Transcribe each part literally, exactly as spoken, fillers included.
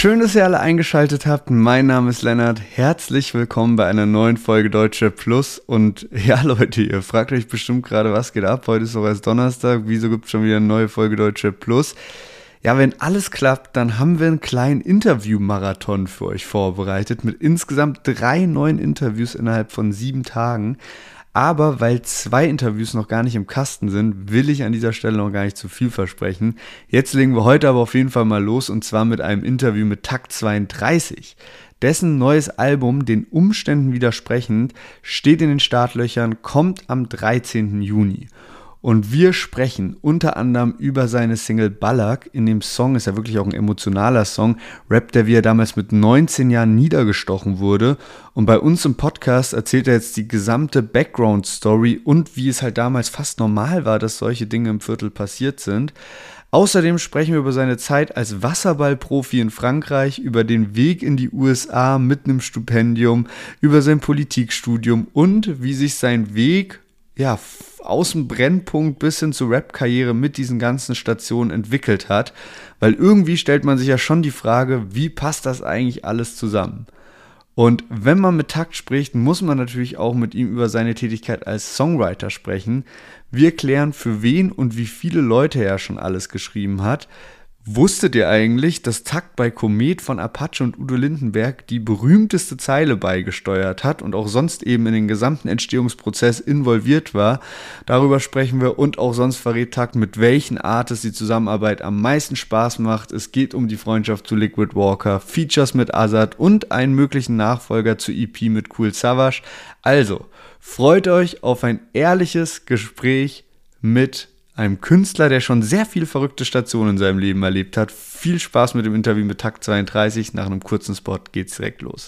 Schön, dass ihr alle eingeschaltet habt. Mein Name ist Lennart. Herzlich willkommen bei einer neuen Folge Deutschrap Plus. Und ja, Leute, ihr fragt euch bestimmt gerade, was geht ab? Heute ist doch erst Donnerstag. Wieso gibt es schon wieder eine neue Folge Deutschrap Plus? Ja, wenn alles klappt, dann haben wir einen kleinen Interview-Marathon für euch vorbereitet mit insgesamt drei neuen Interviews innerhalb von sieben Tagen. Aber weil zwei Interviews noch gar nicht im Kasten sind, will ich an dieser Stelle noch gar nicht zu viel versprechen. Jetzt legen wir heute aber auf jeden Fall mal los, und zwar mit einem Interview mit Takt zweiunddreißig. Dessen neues Album, den Umständen widersprechend, steht in den Startlöchern, kommt am dreizehnten Juni. Und wir sprechen unter anderem über seine Single Ballack. In dem Song ist ja wirklich auch ein emotionaler Song. Rappt er, wie er damals mit neunzehn Jahren niedergestochen wurde. Und bei uns im Podcast erzählt er jetzt die gesamte Background-Story und wie es halt damals fast normal war, dass solche Dinge im Viertel passiert sind. Außerdem sprechen wir über seine Zeit als Wasserballprofi in Frankreich, über den Weg in die U S A mit einem Stipendium, über sein Politikstudium und wie sich sein Weg ja, aus dem Brennpunkt bis hin zur Rap-Karriere mit diesen ganzen Stationen entwickelt hat, weil irgendwie stellt man sich ja schon die Frage, wie passt das eigentlich alles zusammen? Und wenn man mit Takt spricht, muss man natürlich auch mit ihm über seine Tätigkeit als Songwriter sprechen. Wir klären, für wen und wie viele Leute er schon alles geschrieben hat. Wusstet ihr eigentlich, dass Takt bei Komet von Apache und Udo Lindenberg die berühmteste Zeile beigesteuert hat und auch sonst eben in den gesamten Entstehungsprozess involviert war? Darüber sprechen wir, und auch sonst verrät Takt, mit welchen Artists die Zusammenarbeit am meisten Spaß macht. Es geht um die Freundschaft zu Liquid Walker, Features mit Azad und einen möglichen Nachfolger zu E P mit Kool Savas. Also, freut euch auf ein ehrliches Gespräch mit einem Künstler, der schon sehr viele verrückte Stationen in seinem Leben erlebt hat. Viel Spaß mit dem Interview mit Takt zweiunddreißig. Nach einem kurzen Spot geht's direkt los.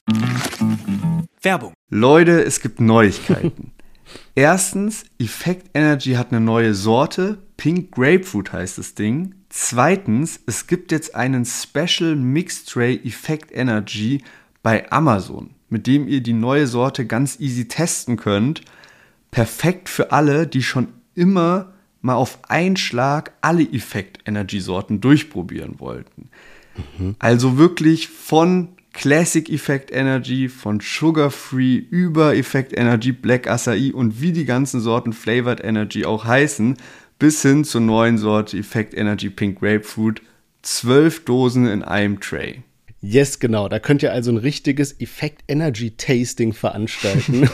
Werbung. Leute, es gibt Neuigkeiten. Erstens, Effect Energy hat eine neue Sorte. Pink Grapefruit heißt das Ding. Zweitens, es gibt jetzt einen Special Mix Tray Effect Energy bei Amazon, mit dem ihr die neue Sorte ganz easy testen könnt. Perfekt für alle, die schon immer mal auf einen Schlag alle Effect-Energy-Sorten durchprobieren wollten. Mhm. Also wirklich von Classic Effect Energy, von Sugar Free über Effect Energy, Black Acai und wie die ganzen Sorten Flavored Energy auch heißen, bis hin zur neuen Sorte Effect Energy Pink Grapefruit. Zwölf Dosen in einem Tray. Yes, genau. Da könnt ihr also ein richtiges Effect Energy Tasting veranstalten.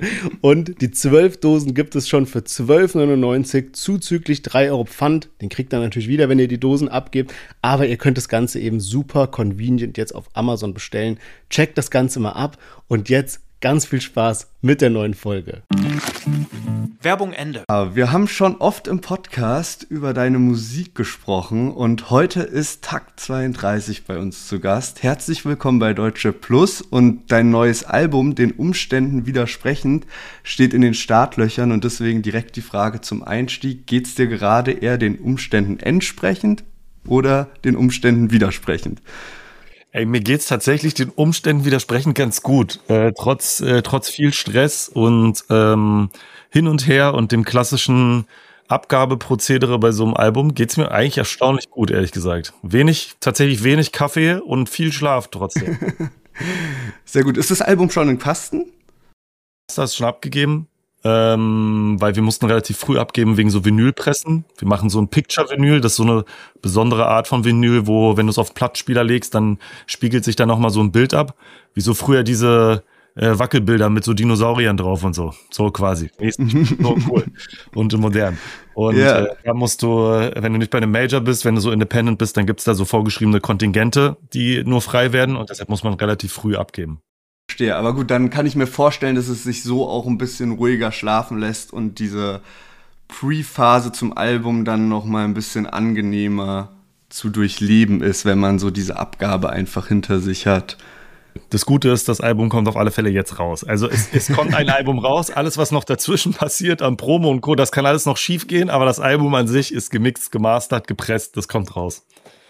Und die zwölf Dosen gibt es schon für zwölf neunundneunzig zuzüglich drei Euro Pfand. Den kriegt ihr natürlich wieder, wenn ihr die Dosen abgebt. Aber ihr könnt das Ganze eben super convenient jetzt auf Amazon bestellen. Checkt das Ganze mal ab. Und jetzt ganz viel Spaß mit der neuen Folge. Werbung Ende. Wir haben schon oft im Podcast über deine Musik gesprochen und heute ist Takt zweiunddreißig bei uns zu Gast. Herzlich willkommen bei Deutschrap Plus, und dein neues Album, den Umständen widersprechend, steht in den Startlöchern, und deswegen direkt die Frage zum Einstieg: Geht's dir gerade eher den Umständen entsprechend oder den Umständen widersprechend? Ey, mir geht's tatsächlich den Umständen widersprechend ganz gut. Äh, trotz, äh, trotz viel Stress und ähm, hin und her und dem klassischen Abgabeprozedere bei so einem Album geht's mir eigentlich erstaunlich gut, ehrlich gesagt. Wenig, tatsächlich wenig Kaffee und viel Schlaf trotzdem. Sehr gut. Ist das Album schon im Kasten? Das ist schon abgegeben, ähm, weil wir mussten relativ früh abgeben wegen so Vinylpressen. Wir machen so ein Picture-Vinyl, das ist so eine besondere Art von Vinyl, wo, wenn du es auf Plattspieler legst, dann spiegelt sich da nochmal so ein Bild ab, wie so früher diese äh, Wackelbilder mit so Dinosauriern drauf und so. So quasi. So cool. Und modern. Und yeah. äh, da musst du, wenn du nicht bei einem Major bist, wenn du so independent bist, dann gibt's da so vorgeschriebene Kontingente, die nur frei werden, und deshalb muss man relativ früh abgeben. Verstehe, aber gut, dann kann ich mir vorstellen, dass es sich so auch ein bisschen ruhiger schlafen lässt und diese Pre-Phase zum Album dann nochmal ein bisschen angenehmer zu durchleben ist, wenn man so diese Abgabe einfach hinter sich hat. Das Gute ist, das Album kommt auf alle Fälle jetzt raus. Also es, es kommt ein Album raus, alles was noch dazwischen passiert an Promo und Co., das kann alles noch schief gehen, aber das Album an sich ist gemixt, gemastert, gepresst, das kommt raus.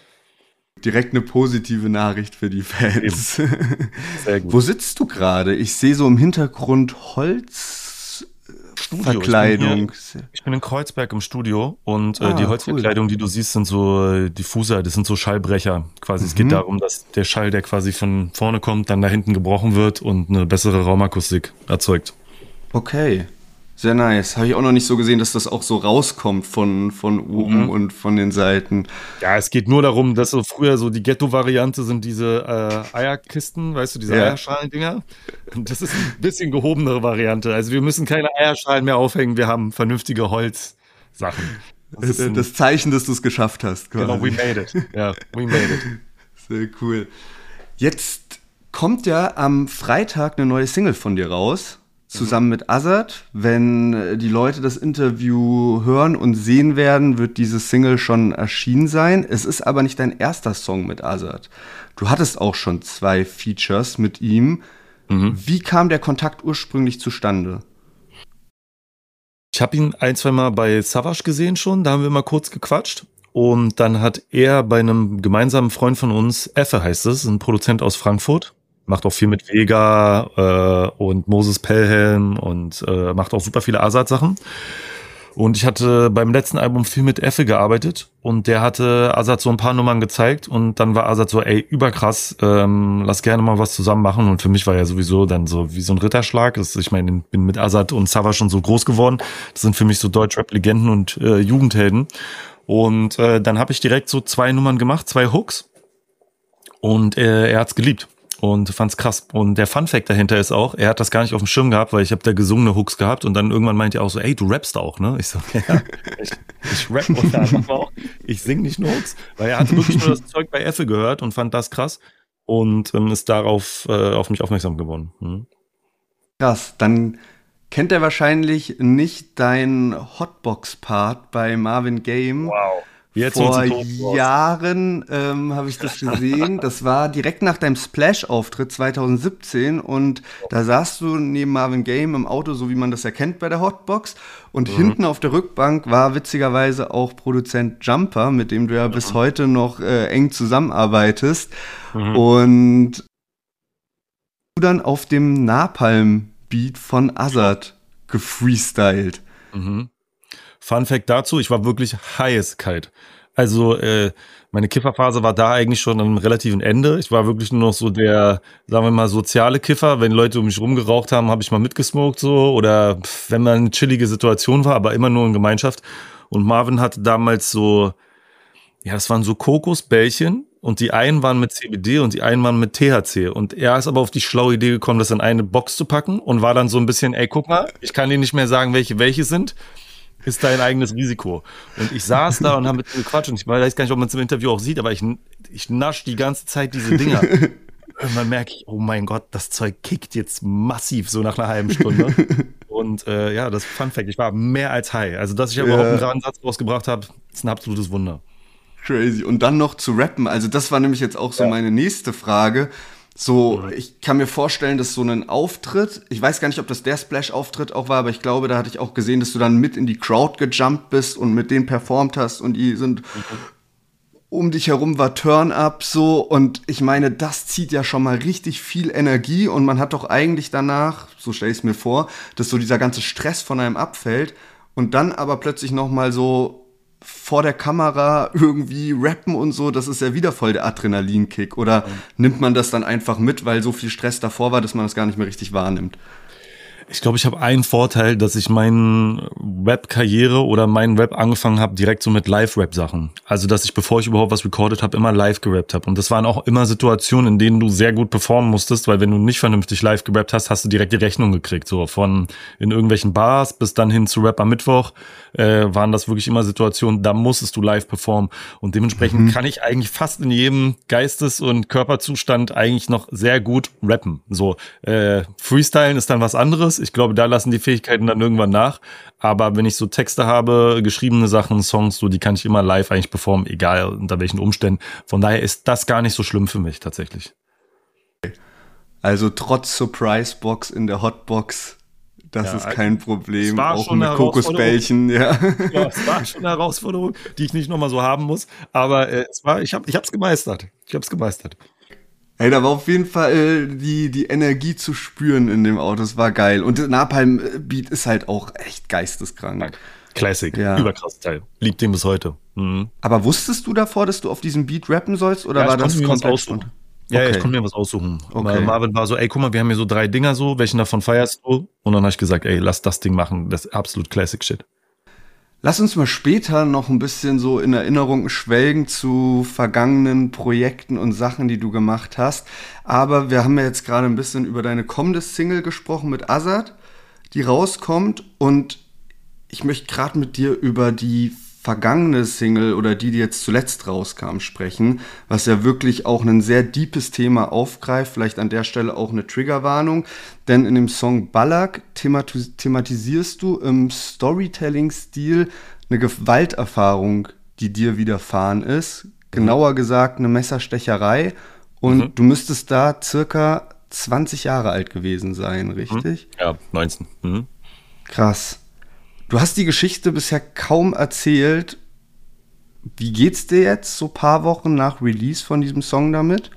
Direkt eine positive Nachricht für die Fans. Sehr gut. Wo sitzt du gerade? Ich sehe so im Hintergrund Holz, Studio. Verkleidung. Ich bin, hier, ich bin in Kreuzberg im Studio und ah, äh, die Holzverkleidung, cool. die du siehst, sind so äh, Diffuser, das sind so Schallbrecher. Quasi, mhm. es geht darum, dass der Schall, der quasi von vorne kommt, dann da hinten gebrochen wird und eine bessere Raumakustik erzeugt. Okay. Sehr nice. Habe ich auch noch nicht so gesehen, dass das auch so rauskommt von, von oben mhm. und von den Seiten. Ja, es geht nur darum, dass so früher so die Ghetto-Variante sind diese äh, Eierkisten, weißt du, diese ja. Eierschalen-Dinger. Und das ist ein bisschen gehobenere Variante. Also wir müssen keine Eierschalen mehr aufhängen, wir haben vernünftige Holzsachen. Das, das, das Zeichen, dass du es geschafft hast. Quasi. Genau, we made it. Ja, we made it. Sehr cool. Jetzt kommt ja am Freitag eine neue Single von dir raus. Zusammen mit Azad. Wenn die Leute das Interview hören und sehen werden, wird diese Single schon erschienen sein. Es ist aber nicht dein erster Song mit Azad. Du hattest auch schon zwei Features mit ihm. Mhm. Wie kam der Kontakt ursprünglich zustande? Ich habe ihn ein, zwei Mal bei Savage gesehen schon, da haben wir mal kurz gequatscht. Und dann hat er bei einem gemeinsamen Freund von uns, Effe heißt es, ein Produzent aus Frankfurt, macht auch viel mit Vega äh, und Moses Pelham und äh, macht auch super viele Azad-Sachen. Und ich hatte beim letzten Album viel mit Effe gearbeitet und der hatte Azad so ein paar Nummern gezeigt und dann war Azad so, ey, überkrass, ähm, lass gerne mal was zusammen machen. Und für mich war ja sowieso dann so wie so ein Ritterschlag. Das, ich meine, ich bin mit Azad und Savage schon so groß geworden. Das sind für mich so Deutschrap-Legenden und äh, Jugendhelden. Und äh, dann habe ich direkt so zwei Nummern gemacht, zwei Hooks und äh, er hat's geliebt. Und fand's krass. Und der Funfact dahinter ist auch, er hat das gar nicht auf dem Schirm gehabt, weil ich habe da gesungene Hooks gehabt und dann irgendwann meinte er auch so, ey, du rappst auch, ne? Ich so, ja, ich, ich rapp und dann auch, ich sing nicht nur Hooks. Weil er hatte wirklich nur das Zeug bei Effe gehört und fand das krass und ähm, ist darauf äh, auf mich aufmerksam geworden. Hm. Krass, dann kennt er wahrscheinlich nicht deinen Hotbox-Part bei Marvin Game. Wow. Jetzt Vor Jahren ähm, habe ich das gesehen. Das war direkt nach deinem Splash-Auftritt zwanzig siebzehn und da saßt du neben Marvin Game im Auto, so wie man das erkennt bei der Hotbox. Und mhm. hinten auf der Rückbank war witzigerweise auch Produzent Jumper, mit dem du ja mhm. bis heute noch äh, eng zusammenarbeitest. Mhm. Und du dann auf dem Napalm-Beat von Azad gefreestylt. Mhm. Fun Fact dazu, ich war wirklich heiß kalt. Also äh, meine Kifferphase war da eigentlich schon am relativen Ende. Ich war wirklich nur noch so der, sagen wir mal, soziale Kiffer. Wenn Leute um mich rumgeraucht haben, habe ich mal mitgesmoked so. Oder pff, wenn mal eine chillige Situation war, aber immer nur in Gemeinschaft. Und Marvin hatte damals so, ja, das waren so Kokosbällchen. Und die einen waren mit C B D und die einen waren mit T H C. Und er ist aber auf die schlaue Idee gekommen, das in eine Box zu packen. Und war dann so ein bisschen, ey, guck mal, ich kann dir nicht mehr sagen, welche welche sind. Ist dein eigenes Risiko. Und ich saß da und habe mit ihm gequatscht und ich weiß gar nicht, ob man es im Interview auch sieht, aber ich, ich nasch die ganze Zeit diese Dinger. Irgendwann merke ich, oh mein Gott, das Zeug kickt jetzt massiv so nach einer halben Stunde. Und äh, ja, das Fun Fact, ich war mehr als high. Also, dass ich ja. überhaupt einen geraden Satz rausgebracht habe, ist ein absolutes Wunder. Crazy. Und dann noch zu rappen. Also das war nämlich jetzt auch so ja. meine nächste Frage. So, ich kann mir vorstellen, dass so ein Auftritt, ich weiß gar nicht, ob das der Splash-Auftritt auch war, aber ich glaube, da hatte ich auch gesehen, dass du dann mit in die Crowd gejumpt bist und mit denen performt hast und die sind, mhm. um dich herum war Turn-Up so und ich meine, das zieht ja schon mal richtig viel Energie und man hat doch eigentlich danach, so stelle ich es mir vor, dass so dieser ganze Stress von einem abfällt und dann aber plötzlich noch mal so vor der Kamera irgendwie rappen und so, das ist ja wieder voll der Adrenalinkick. Oder mhm. nimmt man das dann einfach mit, weil so viel Stress davor war, dass man das gar nicht mehr richtig wahrnimmt? Ich glaube, ich habe einen Vorteil, dass ich meine Rap-Karriere oder meinen Rap angefangen habe direkt so mit Live-Rap-Sachen. Also, dass ich, bevor ich überhaupt was recorded habe, immer live gerappt habe. Und das waren auch immer Situationen, in denen du sehr gut performen musstest, weil wenn du nicht vernünftig live gerappt hast, hast du direkt die Rechnung gekriegt. So von in irgendwelchen Bars bis dann hin zu Rap am Mittwoch äh, waren das wirklich immer Situationen, da musstest du live performen. Und dementsprechend mhm. kann ich eigentlich fast in jedem Geistes- und Körperzustand eigentlich noch sehr gut rappen. So äh, Freestylen ist dann was anderes. Ich glaube, da lassen die Fähigkeiten dann irgendwann nach. Aber wenn ich so Texte habe, geschriebene Sachen, Songs, so die kann ich immer live eigentlich performen, egal unter welchen Umständen. Von daher ist das gar nicht so schlimm für mich tatsächlich. Also trotz Surprise-Box in der Hotbox, das ja, ist kein Problem. Auch mit Kokosbällchen, ja. Ja. Es war schon eine Herausforderung, die ich nicht nochmal so haben muss. Aber äh, es war, ich habe, ich habe es gemeistert. Ich habe es gemeistert. Ey, da war auf jeden Fall äh, die, die Energie zu spüren in dem Auto. Das war geil. Und der Napalm-Beat ist halt auch echt geisteskrank. Classic, Ja. Überkrass Teil. Liebt den bis heute. Mhm. Aber wusstest du davor, dass du auf diesem Beat rappen sollst? Oder Ja, war ich das konnte mir was komplett aussuchen. spontan? Ja, ja, Okay. ich konnte mir was aussuchen. Okay. Marvin war so, ey, guck mal, wir haben hier so drei Dinger so, welchen davon feierst du? Und dann habe ich gesagt, ey, lass das Ding machen, das ist absolut Classic Shit. Lass uns mal später noch ein bisschen so in Erinnerung schwelgen zu vergangenen Projekten und Sachen, die du gemacht hast. Aber wir haben ja jetzt gerade ein bisschen über deine kommende Single gesprochen mit Azad, die rauskommt. Und ich möchte gerade mit dir über die vergangene Single oder die, die jetzt zuletzt rauskam, sprechen, was ja wirklich auch ein sehr deepes Thema aufgreift. Vielleicht an der Stelle auch eine Triggerwarnung. Denn in dem Song Ballack thematis- thematisierst du im Storytelling-Stil eine Gewalterfahrung, die dir widerfahren ist. Genauer gesagt eine Messerstecherei. Und Mhm. du müsstest da circa zwanzig Jahre alt gewesen sein, richtig? Ja, neunzehn. Mhm. Krass. Du hast die Geschichte bisher kaum erzählt. Wie geht's dir jetzt, so paar Wochen nach Release von diesem Song damit?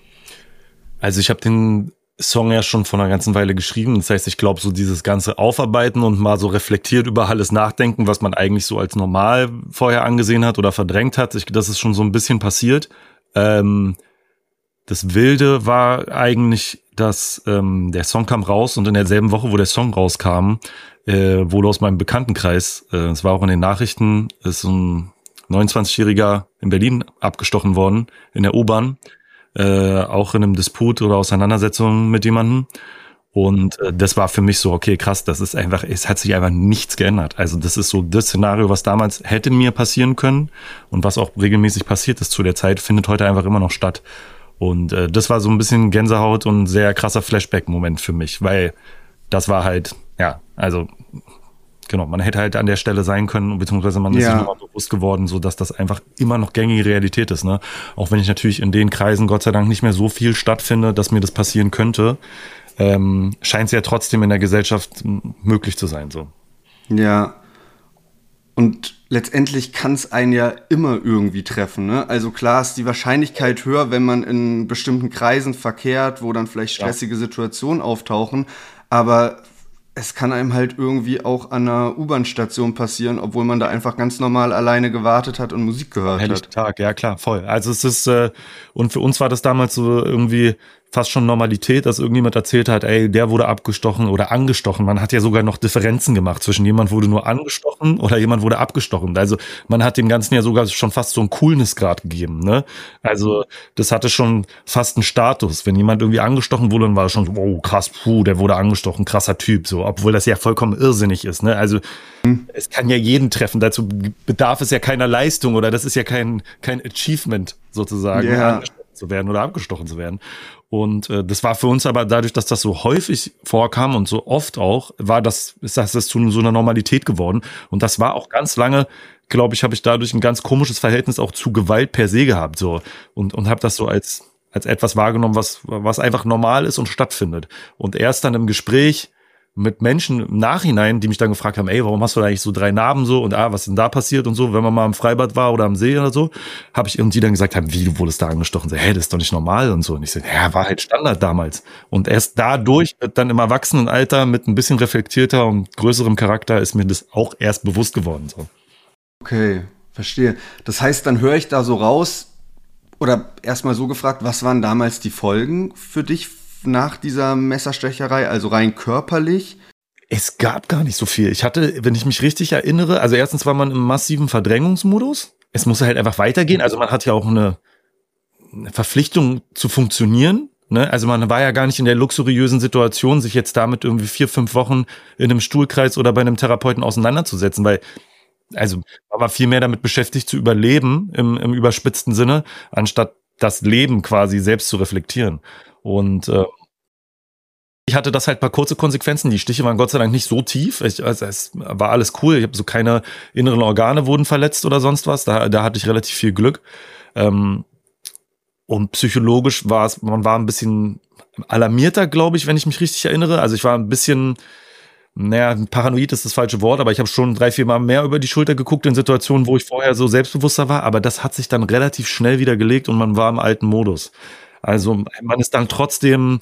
Also ich habe den Song ja schon vor einer ganzen Weile geschrieben. Das heißt, ich glaube, so dieses ganze Aufarbeiten und mal so reflektiert über alles nachdenken, was man eigentlich so als normal vorher angesehen hat oder verdrängt hat, ich, das ist schon so ein bisschen passiert. Ähm, das Wilde war eigentlich, dass ähm, der Song kam raus und in derselben Woche, wo der Song rauskam, äh, wurde aus meinem Bekanntenkreis, äh, es war auch in den Nachrichten, ist ein neunundzwanzigjähriger in Berlin abgestochen worden, in der U-Bahn. Äh, auch in einem Disput oder Auseinandersetzung mit jemandem. Und äh, das war für mich so, okay, krass, das ist einfach, es hat sich einfach nichts geändert. Also das ist so das Szenario, was damals hätte mir passieren können und was auch regelmäßig passiert ist zu der Zeit, findet heute einfach immer noch statt. Und äh, das war so ein bisschen Gänsehaut und ein sehr krasser Flashback-Moment für mich, weil das war halt, ja, also genau, man hätte halt an der Stelle sein können, beziehungsweise man ist Ja. sich nochmal bewusst geworden, so dass das einfach immer noch gängige Realität ist, ne? Auch wenn ich natürlich in den Kreisen Gott sei Dank nicht mehr so viel stattfinde, dass mir das passieren könnte, ähm, scheint es ja trotzdem in der Gesellschaft m, möglich zu sein, so. Ja. Und letztendlich kann es einen ja immer irgendwie treffen, ne? Also klar ist die Wahrscheinlichkeit höher, wenn man in bestimmten Kreisen verkehrt, wo dann vielleicht stressige Situationen auftauchen, aber es kann einem halt irgendwie auch an einer U-Bahn-Station passieren, obwohl man da einfach ganz normal alleine gewartet hat und Musik gehört Helllichter hat. Tag, ja klar, voll. Also es ist, äh, und für uns war das damals so irgendwie fast schon Normalität, dass irgendjemand erzählt hat, ey, der wurde abgestochen oder angestochen. Man hat ja sogar noch Differenzen gemacht zwischen jemand wurde nur angestochen oder jemand wurde abgestochen. Also man hat dem Ganzen ja sogar schon fast so einen Coolness-Grad gegeben, ne? Also das hatte schon fast einen Status. Wenn jemand irgendwie angestochen wurde, dann war das schon so, oh krass, puh, der wurde angestochen, krasser Typ, so, obwohl das ja vollkommen irrsinnig ist, ne? Also es kann ja jeden treffen, dazu bedarf es ja keiner Leistung oder das ist ja kein, kein Achievement sozusagen, Ja. angestochen zu werden oder abgestochen zu werden. Und äh, das war für uns aber dadurch, dass das so häufig vorkam und so oft auch, war das, ist das, das zu so einer Normalität geworden. Und das war auch ganz lange, glaube ich, habe ich dadurch ein ganz komisches Verhältnis auch zu Gewalt per se gehabt, so. Und, und habe das so als, als etwas wahrgenommen, was, was einfach normal ist und stattfindet. Und erst dann im Gespräch mit Menschen im Nachhinein, die mich dann gefragt haben, ey, warum hast du da eigentlich so drei Narben so und ah, was ist denn da passiert und so, wenn man mal im Freibad war oder am See oder so, habe ich irgendwie dann gesagt, wie, du wurdest da angestochen? So, hä, das ist doch nicht normal und so. Und ich so, ja, war halt Standard damals. Und erst dadurch, dann im Erwachsenenalter mit ein bisschen reflektierter und größerem Charakter, ist mir das auch erst bewusst geworden. So. Okay, verstehe. Das heißt, dann höre ich da so raus, oder erstmal so gefragt, was waren damals die Folgen für dich nach dieser Messerstecherei, also rein körperlich? Es gab gar nicht so viel. Ich hatte, wenn ich mich richtig erinnere, also erstens war man im massiven Verdrängungsmodus. Es musste halt einfach weitergehen. Also man hat ja auch eine, eine Verpflichtung zu funktionieren. Ne? Also man war ja gar nicht in der luxuriösen Situation, sich jetzt damit irgendwie vier, fünf Wochen in einem Stuhlkreis oder bei einem Therapeuten auseinanderzusetzen, weil also man war viel mehr damit beschäftigt zu überleben im, im überspitzten Sinne, anstatt das Leben quasi selbst zu reflektieren. Und äh, ich hatte das halt ein paar kurze Konsequenzen. Die Stiche waren Gott sei Dank nicht so tief. Ich, also es war alles cool. Ich habe so keine inneren Organe wurden verletzt oder sonst was. Da, da hatte ich relativ viel Glück. Ähm, und psychologisch war es, man war ein bisschen alarmierter, glaube ich, wenn ich mich richtig erinnere. Also ich war ein bisschen, naja, paranoid ist das falsche Wort, aber ich habe schon drei, vier Mal mehr über die Schulter geguckt in Situationen, wo ich vorher so selbstbewusster war. Aber das hat sich dann relativ schnell wieder gelegt und man war im alten Modus. Also man ist dann trotzdem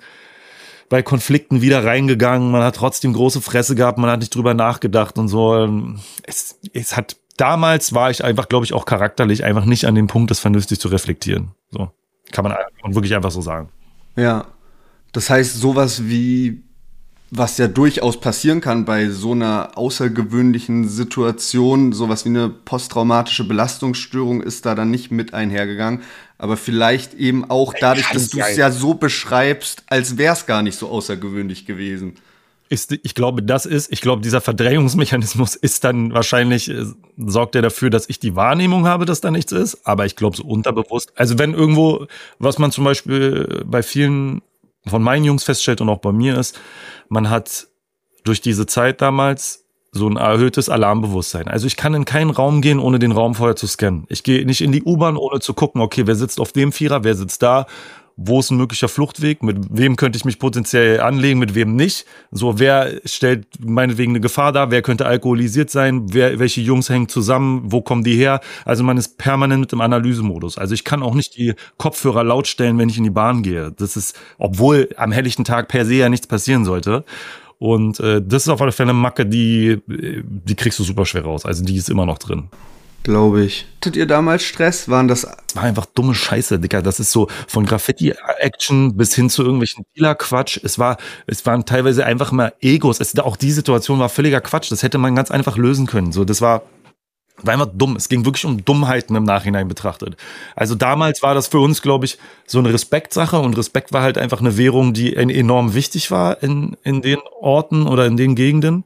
bei Konflikten wieder reingegangen, man hat trotzdem große Fresse gehabt, man hat nicht drüber nachgedacht und so. Es, es hat, damals war ich einfach, glaube ich, auch charakterlich einfach nicht an dem Punkt, das vernünftig zu reflektieren. So kann man wirklich einfach so sagen. Ja, das heißt, sowas wie, was ja durchaus passieren kann bei so einer außergewöhnlichen Situation, sowas wie eine posttraumatische Belastungsstörung ist da dann nicht mit einhergegangen, aber vielleicht eben auch dadurch, dass du es ja so beschreibst, als wäre es gar nicht so außergewöhnlich gewesen. Ist, ich glaube, das ist, ich glaube, dieser Verdrängungsmechanismus ist dann wahrscheinlich, äh, sorgt er dafür, dass ich die Wahrnehmung habe, dass da nichts ist, aber ich glaube so unterbewusst, also wenn irgendwo, was man zum Beispiel bei vielen von meinen Jungs feststellt und auch bei mir ist, man hat durch diese Zeit damals so ein erhöhtes Alarmbewusstsein. Also ich kann in keinen Raum gehen, ohne den Raum vorher zu scannen. Ich gehe nicht in die U-Bahn, ohne zu gucken, okay, wer sitzt auf dem Vierer, wer sitzt da, wo ist ein möglicher Fluchtweg, mit wem könnte ich mich potenziell anlegen, mit wem nicht. So, wer stellt meinetwegen eine Gefahr dar, wer könnte alkoholisiert sein, wer, welche Jungs hängen zusammen, wo kommen die her. Also man ist permanent im Analysemodus. Also ich kann auch nicht die Kopfhörer laut stellen, wenn ich in die Bahn gehe. Das ist, obwohl am helllichten Tag per se ja nichts passieren sollte. Und äh, das ist auf alle Fälle eine Macke, die, die kriegst du super schwer raus. Also die ist immer noch drin. Glaube ich. Hattet ihr damals Stress? Waren das... Das war einfach dumme Scheiße, Dicker. Das ist so von Graffiti-Action bis hin zu irgendwelchen Dealer-Quatsch. Es war, es waren teilweise einfach mal Egos. Es, auch die Situation war völliger Quatsch. Das hätte man ganz einfach lösen können. So, das war, war einfach dumm. Es ging wirklich um Dummheiten im Nachhinein betrachtet. Also damals war das für uns, glaube ich, so eine Respektsache. Und Respekt war halt einfach eine Währung, die enorm wichtig war in, in den Orten oder in den Gegenden.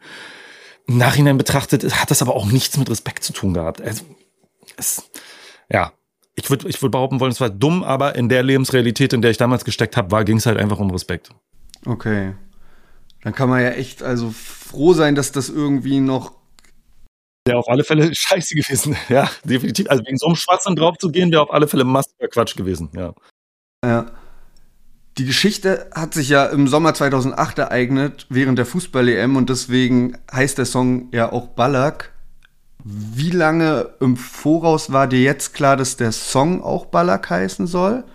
Im Nachhinein betrachtet hat das aber auch nichts mit Respekt zu tun gehabt. Also, es, ja, ich würde ich würd behaupten wollen, es war dumm, aber in der Lebensrealität, in der ich damals gesteckt habe, ging es halt einfach um Respekt. Okay. Dann kann man ja echt also froh sein, dass das irgendwie noch... Wäre auf alle Fälle scheiße gewesen. Ja, definitiv. Also wegen so einem Schwachsinn drauf zu gehen, wäre auf alle Fälle massiger Quatsch gewesen. Ja. Ja. Die Geschichte hat sich ja im Sommer zweitausendacht ereignet, während der Fußball-E M, und deswegen heißt der Song ja auch Ballack. Wie lange im Voraus war dir jetzt klar, dass der Song auch Ballack heißen soll?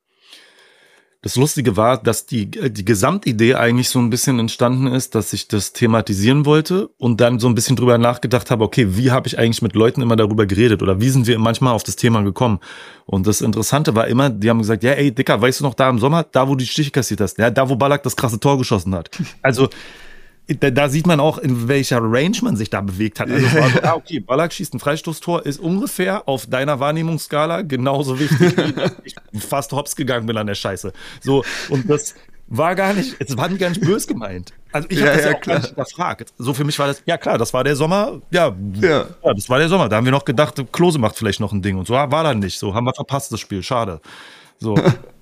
Das Lustige war, dass die, die Gesamtidee eigentlich so ein bisschen entstanden ist, dass ich das thematisieren wollte und dann so ein bisschen drüber nachgedacht habe, okay, wie habe ich eigentlich mit Leuten immer darüber geredet oder wie sind wir manchmal auf das Thema gekommen? Und das Interessante war immer, die haben gesagt, ja, ey, Dicker, weißt du noch, da im Sommer, da wo du die Stiche kassiert hast, ja, da wo Ballack das krasse Tor geschossen hat. Also Da, da sieht man auch, in welcher Range man sich da bewegt hat. Also es war so, ah, okay, Ballack schießt ein Freistoßtor, ist ungefähr auf deiner Wahrnehmungsskala genauso wichtig, wie dass ich fast hops gegangen bin an der Scheiße. So, und das war gar nicht, es war gar nicht böse gemeint. Also ich habe Ja, das ja, ja, auch klar. gar nicht hinterfragt. So für mich war das, ja klar, das war der Sommer, ja, Ja. ja, das war der Sommer. Da haben wir noch gedacht, Klose macht vielleicht noch ein Ding und so war dann nicht. So haben wir verpasst das Spiel, schade. So.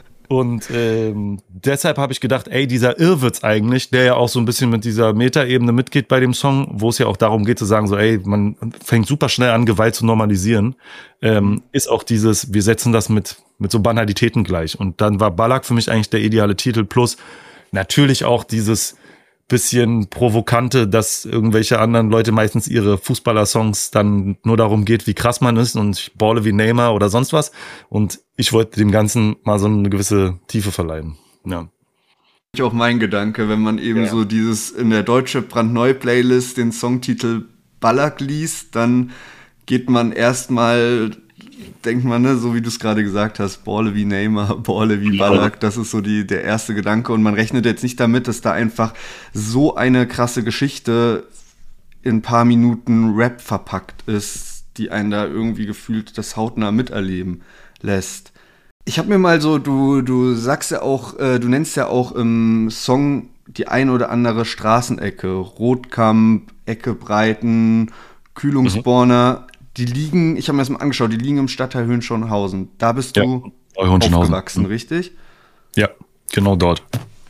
Und ähm, deshalb habe ich gedacht, ey, dieser Irrwitz eigentlich, der ja auch so ein bisschen mit dieser Metaebene mitgeht bei dem Song, wo es ja auch darum geht zu sagen, so, ey, man fängt super schnell an, Gewalt zu normalisieren, ähm, ist auch dieses, wir setzen das mit mit so Banalitäten gleich. Und dann war Ballack für mich eigentlich der ideale Titel, plus natürlich auch dieses bisschen Provokante, dass irgendwelche anderen Leute meistens ihre Fußballer-Songs dann nur darum geht, wie krass man ist und ich balle wie Neymar oder sonst was. Und ich wollte dem Ganzen mal so eine gewisse Tiefe verleihen. Ja. Auch mein Gedanke, wenn man eben Ja. so dieses in der deutsche brandneu-Playlist den Songtitel Ballack liest, dann geht man erstmal, denkt man, ne, so wie du es gerade gesagt hast, Balle wie Neymar, Balle wie Ballack, das ist so die, der erste Gedanke, und man rechnet jetzt nicht damit, dass da einfach so eine krasse Geschichte in ein paar Minuten Rap verpackt ist, die einen da irgendwie gefühlt das hautnah miterleben lässt. Ich habe mir mal so, du, du sagst ja auch, äh, du nennst ja auch im Song die ein oder andere Straßenecke, Rotkamp, Ecke Breiten, Kühlungsborner, die liegen, ich habe mir das mal angeschaut, die liegen im Stadtteil Höhenschönhausen. Da bist Ja, du Höhenschönhausen. aufgewachsen, richtig? Ja, genau dort.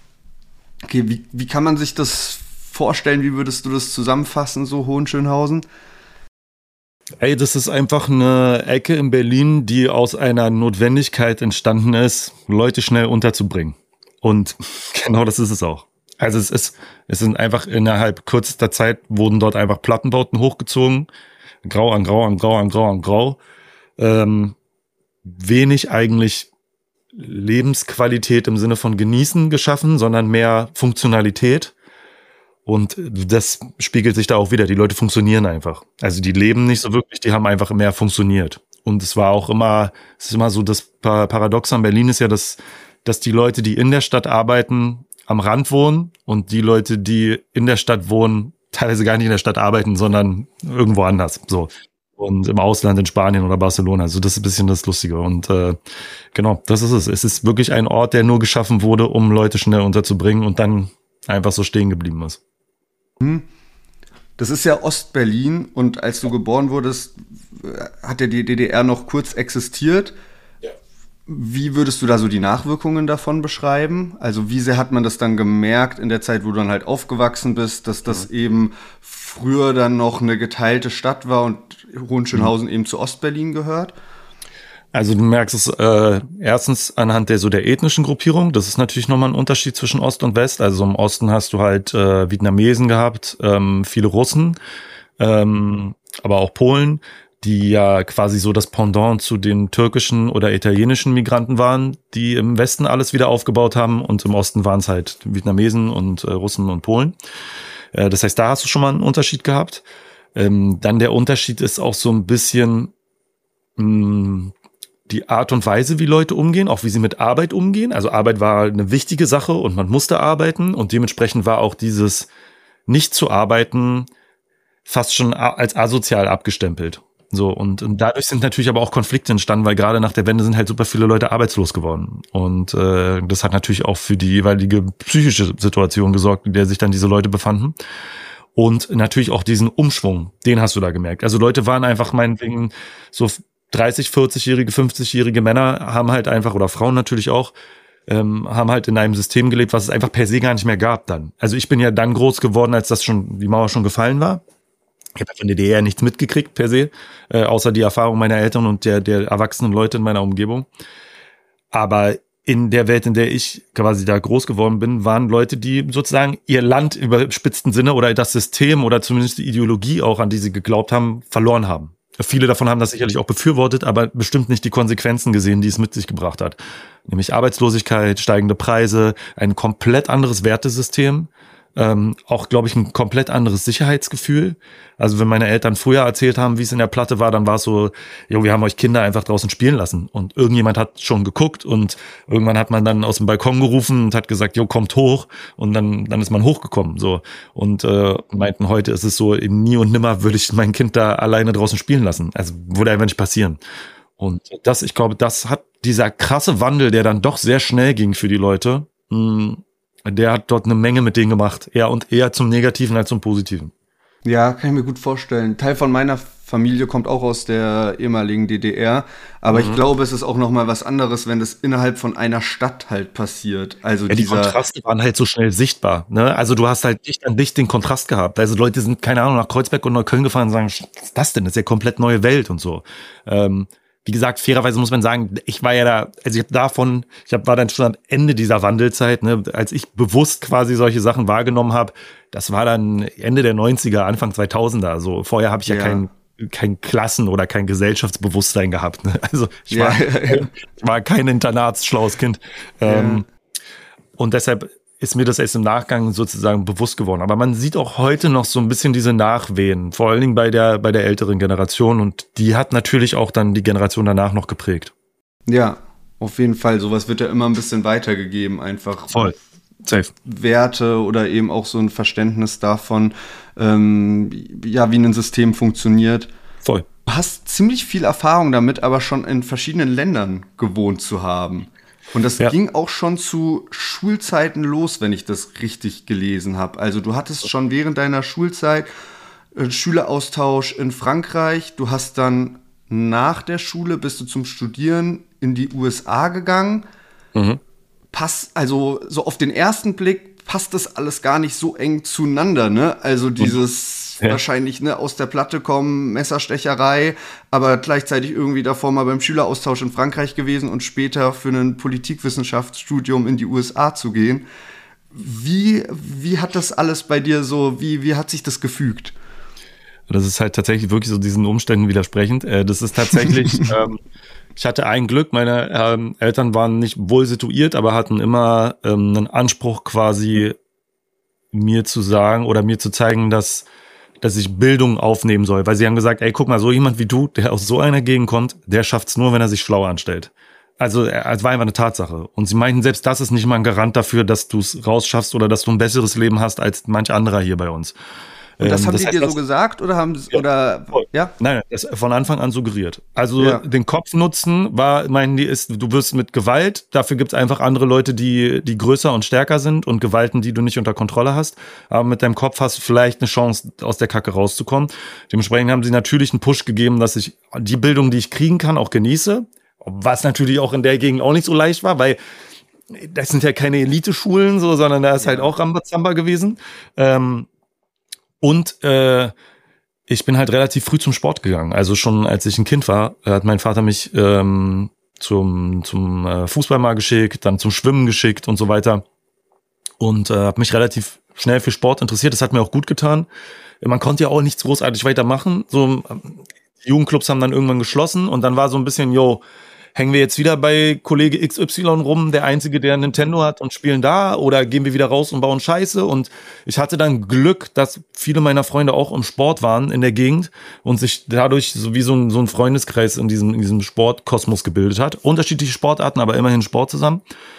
Okay, wie, wie kann man sich das vorstellen? Wie würdest du das zusammenfassen, so Hohenschönhausen? Ey, das ist einfach eine Ecke in Berlin, die aus einer Notwendigkeit entstanden ist, Leute schnell unterzubringen. Und genau das ist es auch. Also es ist, es sind einfach innerhalb kürzester Zeit wurden dort einfach Plattenbauten hochgezogen. Grau an Grau an Grau an Grau an Grau. Ähm, wenig eigentlich Lebensqualität im Sinne von Genießen geschaffen, sondern mehr Funktionalität. Und das spiegelt sich da auch wieder. Die Leute funktionieren einfach. Also die leben nicht so wirklich, die haben einfach mehr funktioniert. Und es war auch immer, es ist immer so, das Paradox an Berlin ist ja, dass, dass die Leute, die in der Stadt arbeiten, am Rand wohnen und die Leute, die in der Stadt wohnen, teilweise gar nicht in der Stadt arbeiten, sondern irgendwo anders. So. Und im Ausland, in Spanien oder Barcelona. Also das ist ein bisschen das Lustige. Und äh, genau, das ist es. Es ist wirklich ein Ort, der nur geschaffen wurde, um Leute schnell unterzubringen und dann einfach so stehen geblieben ist. Das ist ja Ostberlin und als du geboren wurdest, hat ja die D D R noch kurz existiert. Ja. Wie würdest du da so die Nachwirkungen davon beschreiben? Also wie sehr hat man das dann gemerkt in der Zeit, wo du dann halt aufgewachsen bist, dass das mhm. eben früher dann noch eine geteilte Stadt war und Hohenschönhausen mhm. eben zu Ostberlin gehört? Also du merkst es äh, erstens anhand der so der ethnischen Gruppierung. Das ist natürlich nochmal ein Unterschied zwischen Ost und West. Also im Osten hast du halt äh, Vietnamesen gehabt, ähm, viele Russen, ähm, aber auch Polen, die ja quasi so das Pendant zu den türkischen oder italienischen Migranten waren, die im Westen alles wieder aufgebaut haben. Und im Osten waren es halt Vietnamesen und äh, Russen und Polen. Äh, das heißt, da hast du schon mal einen Unterschied gehabt. Ähm, dann der Unterschied ist auch so ein bisschen mh, die Art und Weise, wie Leute umgehen, auch wie sie mit Arbeit umgehen. Also Arbeit war eine wichtige Sache und man musste arbeiten und dementsprechend war auch dieses nicht zu arbeiten fast schon als asozial abgestempelt. So, und, und dadurch sind natürlich aber auch Konflikte entstanden, weil gerade nach der Wende sind halt super viele Leute arbeitslos geworden. Und äh, das hat natürlich auch für die jeweilige psychische Situation gesorgt, in der sich dann diese Leute befanden. Und natürlich auch diesen Umschwung, den hast du da gemerkt. Also Leute waren einfach meinetwegen so dreißig, vierzig-jährige, fünfzig-jährige Männer haben halt einfach, oder Frauen natürlich auch, ähm, haben halt in einem System gelebt, was es einfach per se gar nicht mehr gab dann. Also ich bin ja dann groß geworden, als das schon, die Mauer schon gefallen war. Ich habe von der D D R nichts mitgekriegt per se, äh, außer die Erfahrung meiner Eltern und der, der erwachsenen Leute in meiner Umgebung. Aber in der Welt, in der ich quasi da groß geworden bin, waren Leute, die sozusagen ihr Land im überspitzten Sinne oder das System oder zumindest die Ideologie auch, an die sie geglaubt haben, verloren haben. Viele davon haben das sicherlich auch befürwortet, aber bestimmt nicht die Konsequenzen gesehen, die es mit sich gebracht hat. Nämlich Arbeitslosigkeit, steigende Preise, ein komplett anderes Wertesystem, ähm, auch, glaube ich, ein komplett anderes Sicherheitsgefühl. Also wenn meine Eltern früher erzählt haben, wie es in der Platte war, dann war es so, jo, wir haben euch Kinder einfach draußen spielen lassen und irgendjemand hat schon geguckt und irgendwann hat man dann aus dem Balkon gerufen und hat gesagt, jo, kommt hoch und dann dann ist man hochgekommen, so. Und äh, meinten, heute ist es so, eben nie und nimmer würde ich mein Kind da alleine draußen spielen lassen. Also würde einfach nicht passieren. Und das, ich glaube, das hat dieser krasse Wandel, der dann doch sehr schnell ging für die Leute, mh, der hat dort eine Menge mit denen gemacht. Eher und eher zum Negativen als zum Positiven. Ja, kann ich mir gut vorstellen. Teil von meiner Familie kommt auch aus der ehemaligen D D R. Aber mhm. ich glaube, es ist auch noch mal was anderes, wenn das innerhalb von einer Stadt halt passiert. Also ja, die dieser Kontraste waren halt so schnell sichtbar. Ne? Also du hast halt dicht an dicht den Kontrast gehabt. Also Leute sind, keine Ahnung, nach Kreuzberg und Neukölln gefahren und sagen, was ist das denn? Das ist ja komplett neue Welt und so. Ähm, Wie gesagt, fairerweise muss man sagen, ich war ja da, also ich habe davon, ich hab, war dann schon am Ende dieser Wandelzeit, ne, als ich bewusst quasi solche Sachen wahrgenommen habe, das war dann Ende der neunziger, Anfang zweitausender. Also vorher habe ich ja, ja kein, kein Klassen- oder kein Gesellschaftsbewusstsein gehabt. Ne? Also ich war, ja, ja, ja. ich war kein internatsschlaues Kind. Ja. Ähm, und deshalb ist mir das erst im Nachgang sozusagen bewusst geworden. Aber man sieht auch heute noch so ein bisschen diese Nachwehen, vor allen Dingen bei der, bei der älteren Generation. Und die hat natürlich auch dann die Generation danach noch geprägt. Ja, auf jeden Fall. Sowas wird ja immer ein bisschen weitergegeben, einfach. Voll. Safe. Werte oder eben auch so ein Verständnis davon, ähm, ja, wie ein System funktioniert. Voll. Du hast ziemlich viel Erfahrung damit, aber schon in verschiedenen Ländern gewohnt zu haben. Und das ja. ging auch schon zu Schulzeiten los, wenn ich das richtig gelesen habe. Also du hattest schon während deiner Schulzeit einen Schüleraustausch in Frankreich. Du hast dann nach der Schule, bist du zum Studieren in die U S A gegangen. Mhm. Passt, also so auf den ersten Blick passt das alles gar nicht so eng zueinander, ne? Also dieses ja. wahrscheinlich ne, aus der Platte kommen, Messerstecherei, aber gleichzeitig irgendwie davor mal beim Schüleraustausch in Frankreich gewesen und später für ein Politikwissenschaftsstudium in die U S A zu gehen. Wie, wie hat das alles bei dir so, wie, wie hat sich das gefügt? Das ist halt tatsächlich wirklich so diesen Umständen widersprechend. Äh, das ist tatsächlich, ähm, ich hatte ein Glück, meine ähm, Eltern waren nicht wohl situiert, aber hatten immer ähm, einen Anspruch quasi mir zu sagen oder mir zu zeigen, dass dass ich Bildung aufnehmen soll. Weil sie haben gesagt, ey, guck mal, so jemand wie du, der aus so einer Gegend kommt, der schafft's nur, wenn er sich schlau anstellt. Also es war einfach eine Tatsache. Und sie meinten, selbst das ist nicht mal ein Garant dafür, dass du es rausschaffst oder dass du ein besseres Leben hast als manch anderer hier bei uns. Und das Ähm, haben das die heißt, dir so das- gesagt oder haben sie, Ja, oder, voll. ja? Nein, das ist von Anfang an suggeriert. Also Ja. den Kopf nutzen war, meinen die, ist, du wirst mit Gewalt, dafür gibt's einfach andere Leute, die die größer und stärker sind und Gewalten, die du nicht unter Kontrolle hast. Aber mit deinem Kopf hast du vielleicht eine Chance, aus der Kacke rauszukommen. Dementsprechend haben sie natürlich einen Push gegeben, dass ich die Bildung, die ich kriegen kann, auch genieße. Was natürlich auch in der Gegend auch nicht so leicht war, weil das sind ja keine Elite-Schulen, so, sondern da ist halt auch Rambazamba gewesen. Ähm, und äh, ich bin halt relativ früh zum Sport gegangen. Also schon als ich ein Kind war, hat mein Vater mich ähm, zum zum äh, Fußball mal geschickt, dann zum Schwimmen geschickt und so weiter. Und äh, habe mich relativ schnell für Sport interessiert. Das hat mir auch gut getan. Man konnte ja auch nichts großartig weitermachen. So ähm, die Jugendclubs haben dann irgendwann geschlossen und dann war so ein bisschen, yo, hängen wir jetzt wieder bei Kollege X Y rum, der Einzige, der ein Nintendo hat und spielen da, oder gehen wir wieder raus und bauen Scheiße? Und ich hatte dann Glück, dass viele meiner Freunde auch im Sport waren in der Gegend und sich dadurch so wie so ein, so ein Freundeskreis in diesem, in diesem Sportkosmos gebildet hat. Unterschiedliche Sportarten, aber immerhin Sport zusammen.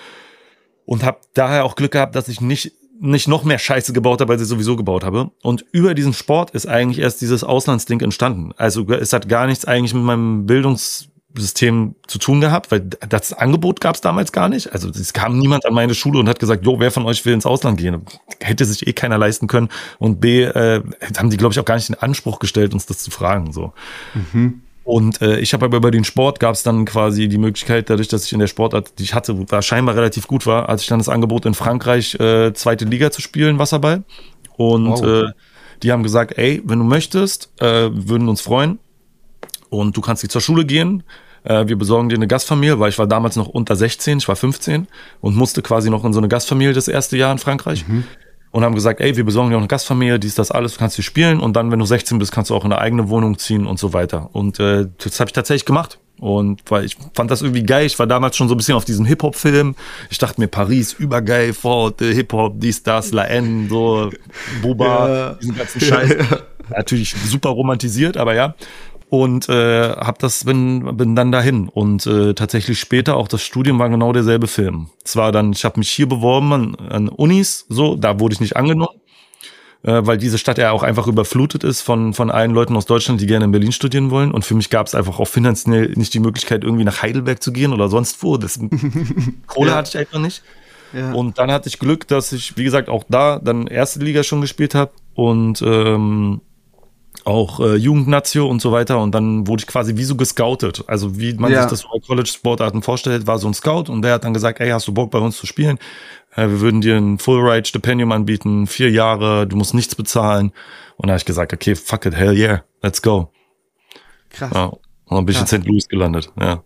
Und habe daher auch Glück gehabt, dass ich nicht nicht noch mehr Scheiße gebaut habe, als ich sowieso gebaut habe. Und über diesen Sport ist eigentlich erst dieses Auslandsding entstanden. Also es hat gar nichts eigentlich mit meinem Bildungssystem zu tun gehabt, weil das Angebot gab es damals gar nicht. Also es kam niemand an meine Schule und hat gesagt, jo, wer von euch will ins Ausland gehen? Hätte sich eh keiner leisten können. Und B, äh, haben die, glaube ich, auch gar nicht den Anspruch gestellt, uns das zu fragen. So. Mhm. Und äh, ich habe aber über den Sport gab es dann quasi die Möglichkeit, dadurch, dass ich in der Sportart, die ich hatte, war scheinbar relativ gut war, als ich dann das Angebot in Frankreich äh, zweite Liga zu spielen, Wasserball. Und Wow. äh, die haben gesagt, ey, wenn du möchtest, äh, würden uns freuen und du kannst nicht zur Schule gehen. Äh, wir besorgen dir eine Gastfamilie, weil ich war damals noch unter sechzehn, ich war fünfzehn und musste quasi noch in so eine Gastfamilie das erste Jahr in Frankreich. Mhm. Und haben gesagt, ey, wir besorgen dir auch eine Gastfamilie, dies, das, alles, du kannst hier spielen und dann, wenn du sechzehn bist, kannst du auch in eine eigene Wohnung ziehen und so weiter. Und äh, das habe ich tatsächlich gemacht. Und weil ich fand das irgendwie geil, ich war damals schon so ein bisschen auf diesem Hip-Hop-Film. Ich dachte mir, Paris, übergeil, Fort, Hip-Hop, dies, das, La N, so, Boba, Ja. diesen ganzen Scheiß. Natürlich super romantisiert, aber ja. Und äh, hab das bin bin dann dahin und äh, tatsächlich später auch das Studium war genau derselbe Film. Es war dann, ich habe mich hier beworben an, an Unis, so, da wurde ich nicht angenommen, äh, weil diese Stadt ja auch einfach überflutet ist von von allen Leuten aus Deutschland, die gerne in Berlin studieren wollen. Und für mich gab es einfach auch finanziell nicht die Möglichkeit, irgendwie nach Heidelberg zu gehen oder sonst wo. Das Kohle Ja. hatte ich einfach nicht. Ja. Und dann hatte ich Glück, dass ich, wie gesagt, auch da dann erste Liga schon gespielt habe und ähm, auch äh, Jugendnazio und so weiter. Und dann wurde ich quasi wie so gescoutet. Also wie man Ja. sich das so bei College-Sportarten vorstellt, war so ein Scout und der hat dann gesagt, ey, hast du Bock bei uns zu spielen? Äh, wir würden dir ein Full-Ride-Stipendium anbieten, vier Jahre, du musst nichts bezahlen. Und da habe ich gesagt, okay, fuck it, hell yeah, let's go. Krass. Ja. Und dann bin ich in Krass. Sankt Louis gelandet, ja.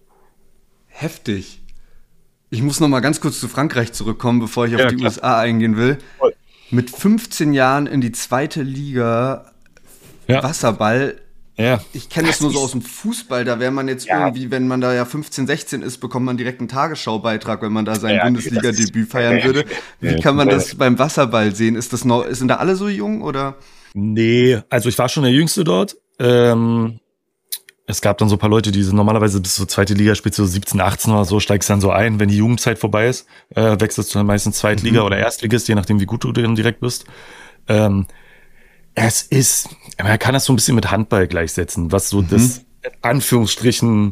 Heftig. Ich muss noch mal ganz kurz zu Frankreich zurückkommen, bevor ich auf Ja, die klar. U S A eingehen will. Voll. Mit fünfzehn Jahren in die zweite Liga Ja. Wasserball. Ja. Ich kenne das nur so aus dem Fußball, da wäre man jetzt Ja. irgendwie, wenn man da ja fünfzehn, sechzehn ist, bekommt man direkt einen Tagesschaubeitrag, wenn man da sein Ja, okay, Bundesliga-Debüt das feiern ist- würde. Wie Ja, kann man ja. das beim Wasserball sehen? Ist das noch, sind da alle so jung oder? Nee, also ich war schon der Jüngste dort. Ähm, es gab dann so ein paar Leute, die sind normalerweise bis zur zweite Liga, spielst du so siebzehn, achtzehn oder so, steigst dann so ein. Wenn die Jugendzeit vorbei ist, äh, wechselst du dann meistens Zweitliga Mhm. oder Erstligist, je nachdem, wie gut du dann direkt bist. Ähm, es ist, man kann das so ein bisschen mit Handball gleichsetzen, was so das, in Anführungsstrichen,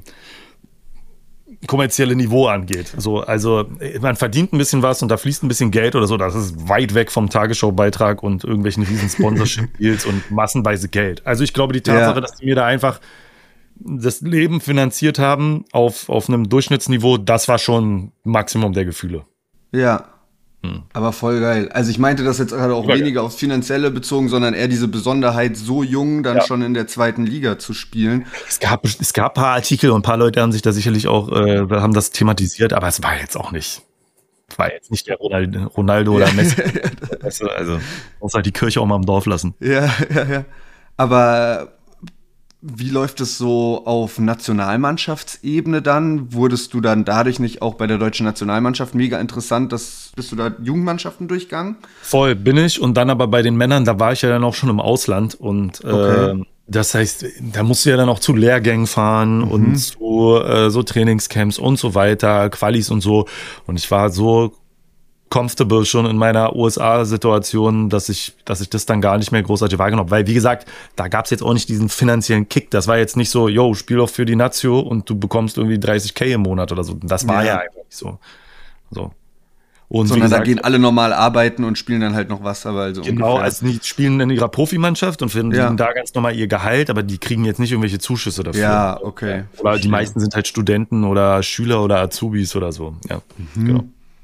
kommerzielle Niveau angeht. So, also man verdient ein bisschen was und da fließt ein bisschen Geld oder so. Das ist weit weg vom Tagesschaubeitrag und irgendwelchen riesen Sponsorship-Deals und massenweise Geld. Also ich glaube, die Tatsache, Ja. dass die mir da einfach das Leben finanziert haben auf, auf einem Durchschnittsniveau, das war schon Maximum der Gefühle. Ja. Hm. Aber voll geil. Also ich meinte das jetzt gerade auch Super geil. weniger aufs Finanzielle bezogen, sondern eher diese Besonderheit, so jung dann Ja. schon in der zweiten Liga zu spielen. Es gab, es gab ein paar Artikel und ein paar Leute haben sich da sicherlich auch, äh, haben das thematisiert, aber es war jetzt auch nicht, war jetzt nicht der Ronaldo, Ronaldo oder Messi. Weißt du, also, muss halt die Kirche auch mal im Dorf lassen. Ja, ja, ja. Aber wie läuft es so auf Nationalmannschaftsebene dann? Wurdest du dann dadurch nicht auch bei der deutschen Nationalmannschaft mega interessant? Dass, bist du da Jugendmannschaften durchgegangen? Voll bin ich. Und dann aber bei den Männern, da war ich ja dann auch schon im Ausland. Und Okay. äh, das heißt, da musst du ja dann auch zu Lehrgängen fahren Mhm. und zu äh, so Trainingscamps und so weiter, Qualis und so. Und ich war so comfortable schon in meiner U S A-Situation, dass ich, dass ich das dann gar nicht mehr großartig wahrgenommen habe. Weil, wie gesagt, da gab es jetzt auch nicht diesen finanziellen Kick. Das war jetzt nicht so, yo, spiel doch für die Nazio und du bekommst irgendwie dreißig K im Monat oder so. Das war Ja. ja, einfach nicht so. so. Und wie Sondern da gesagt, gehen alle normal arbeiten und spielen dann halt noch Wasserball. So genau, ungefähr. also die spielen in ihrer Profimannschaft und finden Ja. da ganz normal ihr Gehalt, aber die kriegen jetzt nicht irgendwelche Zuschüsse dafür. Ja, okay. Oder die Verstehe. meisten sind halt Studenten oder Schüler oder Azubis oder so. Ja, Mhm. genau.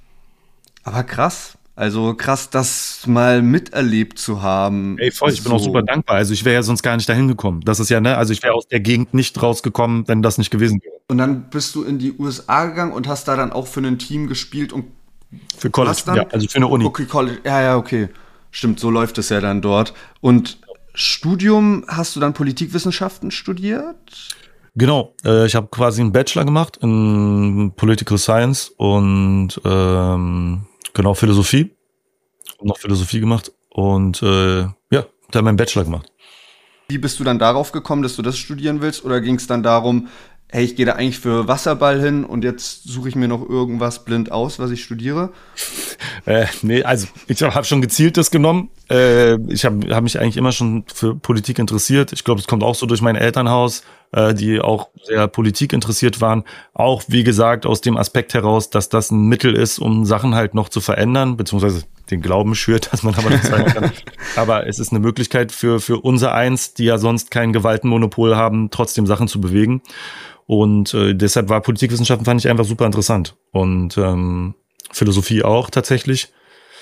Aber krass. Also krass, das mal miterlebt zu haben. Ey, voll, ich bin auch So. super dankbar. Also ich wäre ja sonst gar nicht dahin gekommen. Das ist ja, ne, also ich wäre aus der Gegend nicht rausgekommen, wenn das nicht gewesen wäre. Und dann bist du in die U S A gegangen und hast da dann auch für ein Team gespielt und Für College, was dann? ja, also für eine Uni. Okay, College. Ja, ja, okay. Stimmt, so läuft es ja dann dort. Und Studium, hast du dann Politikwissenschaften studiert? Genau, äh, ich habe quasi einen Bachelor gemacht in Political Science und ähm, genau Philosophie. Hab noch Philosophie gemacht und äh, ja, dann meinen Bachelor gemacht. Wie bist du dann darauf gekommen, dass du das studieren willst? Oder ging es dann darum, hey, ich gehe da eigentlich für Wasserball hin und jetzt suche ich mir noch irgendwas blind aus, was ich studiere? Äh, nee, also ich habe schon gezielt das genommen. Äh, ich habe hab mich eigentlich immer schon für Politik interessiert. Ich glaube, es kommt auch so durch mein Elternhaus, äh, die auch sehr Politik interessiert waren. Auch, wie gesagt, aus dem Aspekt heraus, dass das ein Mittel ist, um Sachen halt noch zu verändern, beziehungsweise den Glauben schürt, dass man aber nichts verändern kann. Aber es ist eine Möglichkeit für, für unser Eins, die ja sonst kein Gewaltenmonopol haben, trotzdem Sachen zu bewegen. Und äh, deshalb war Politikwissenschaften, fand ich einfach super interessant. Und ähm, Philosophie auch tatsächlich.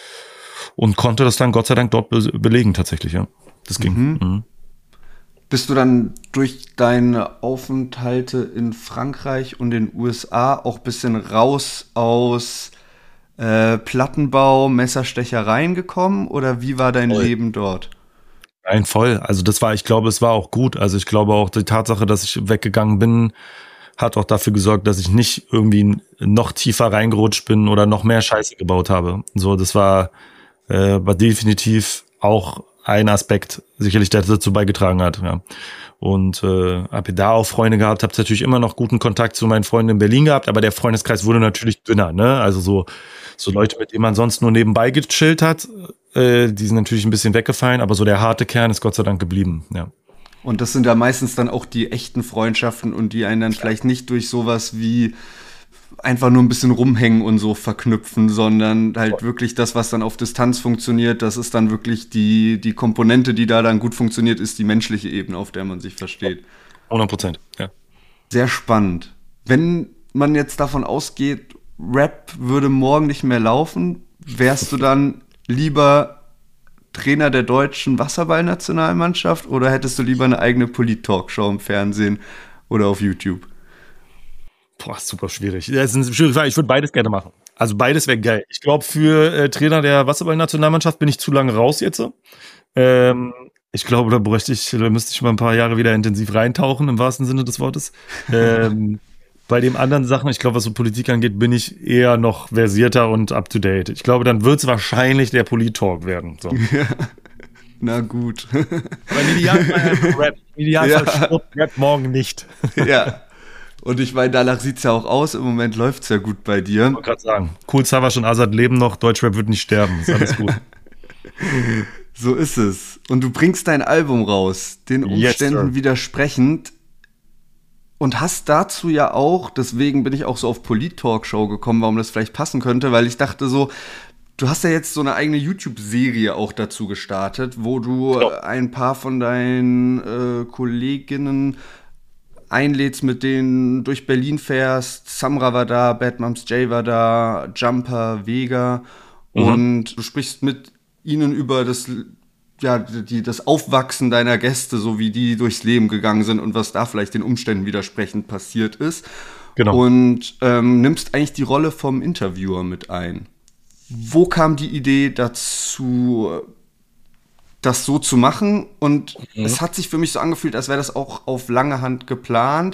Und konnte das dann Gott sei Dank dort be- belegen tatsächlich, ja. Das ging. Mhm. Mhm. Bist du dann durch deine Aufenthalte in Frankreich und den U S A auch ein bisschen raus aus äh, Plattenbau, Messerstechereien gekommen? Oder wie war dein Voll. Leben dort? Nein, voll. Also das war, ich glaube, es war auch gut. Also ich glaube auch, die Tatsache, dass ich weggegangen bin, hat auch dafür gesorgt, dass ich nicht irgendwie noch tiefer reingerutscht bin oder noch mehr Scheiße gebaut habe. So, das war, äh, war definitiv auch ein Aspekt, sicherlich, der dazu beigetragen hat. Ja. Und äh, habe da auch Freunde gehabt, habe natürlich immer noch guten Kontakt zu meinen Freunden in Berlin gehabt, aber der Freundeskreis wurde natürlich dünner, ne? Also so, so Leute, mit denen man sonst nur nebenbei gechillt hat, äh, die sind natürlich ein bisschen weggefallen, aber so der harte Kern ist Gott sei Dank geblieben, ja. Und das sind ja meistens dann auch die echten Freundschaften und die einen dann vielleicht nicht durch sowas wie einfach nur ein bisschen rumhängen und so verknüpfen, sondern halt wirklich das, was dann auf Distanz funktioniert, das ist dann wirklich die, die Komponente, die da dann gut funktioniert, ist die menschliche Ebene, auf der man sich versteht. hundert Prozent, ja. Sehr spannend. Wenn man jetzt davon ausgeht, Rap würde morgen nicht mehr laufen, wärst du dann lieber Trainer der deutschen Wasserballnationalmannschaft oder hättest du lieber eine eigene Polit-Talkshow im Fernsehen oder auf YouTube? Boah, super schwierig. Das ist eine schwierige Frage. Ich würde beides gerne machen. Also beides wäre geil. Ich glaube, für äh, Trainer der Wasserballnationalmannschaft bin ich zu lange raus jetzt. Ähm, ich glaube, da bräuchte ich, da müsste ich mal ein paar Jahre wieder intensiv reintauchen, im wahrsten Sinne des Wortes. Ähm, bei den anderen Sachen, ich glaube, was so Politik angeht, bin ich eher noch versierter und up to date. Ich glaube, dann wird es wahrscheinlich der Polit-Talk werden. So. Na gut. Aber im Idealfall Rap. Im Idealfall Ja. Sport, Rap morgen nicht. Ja. Und ich meine, danach sieht es ja auch aus. Im Moment läuft es ja gut bei dir. Ich wollte gerade sagen, Cool Savas und Azad leben noch, Deutschrap wird nicht sterben. Ist alles gut. So ist es. Und du bringst dein Album raus, den Yes, Umständen sir. widersprechend. Und hast dazu ja auch, deswegen bin ich auch so auf Polit-Talkshow gekommen, warum das vielleicht passen könnte, weil ich dachte so, du hast ja jetzt so eine eigene YouTube-Serie auch dazu gestartet, wo du Genau. ein paar von deinen äh, Kolleginnen einlädst, mit denen durch Berlin fährst. Samra war da, Bad Moms J war da, Jumper, Vega. Mhm. Und du sprichst mit ihnen über das, ja, die, das Aufwachsen deiner Gäste, so wie die durchs Leben gegangen sind und was da vielleicht den Umständen widersprechend passiert ist. Genau. Und ähm, nimmst eigentlich die Rolle vom Interviewer mit ein. Wo kam die Idee dazu, das so zu machen. Und Mhm. es hat sich für mich so angefühlt, als wäre das auch auf lange Hand geplant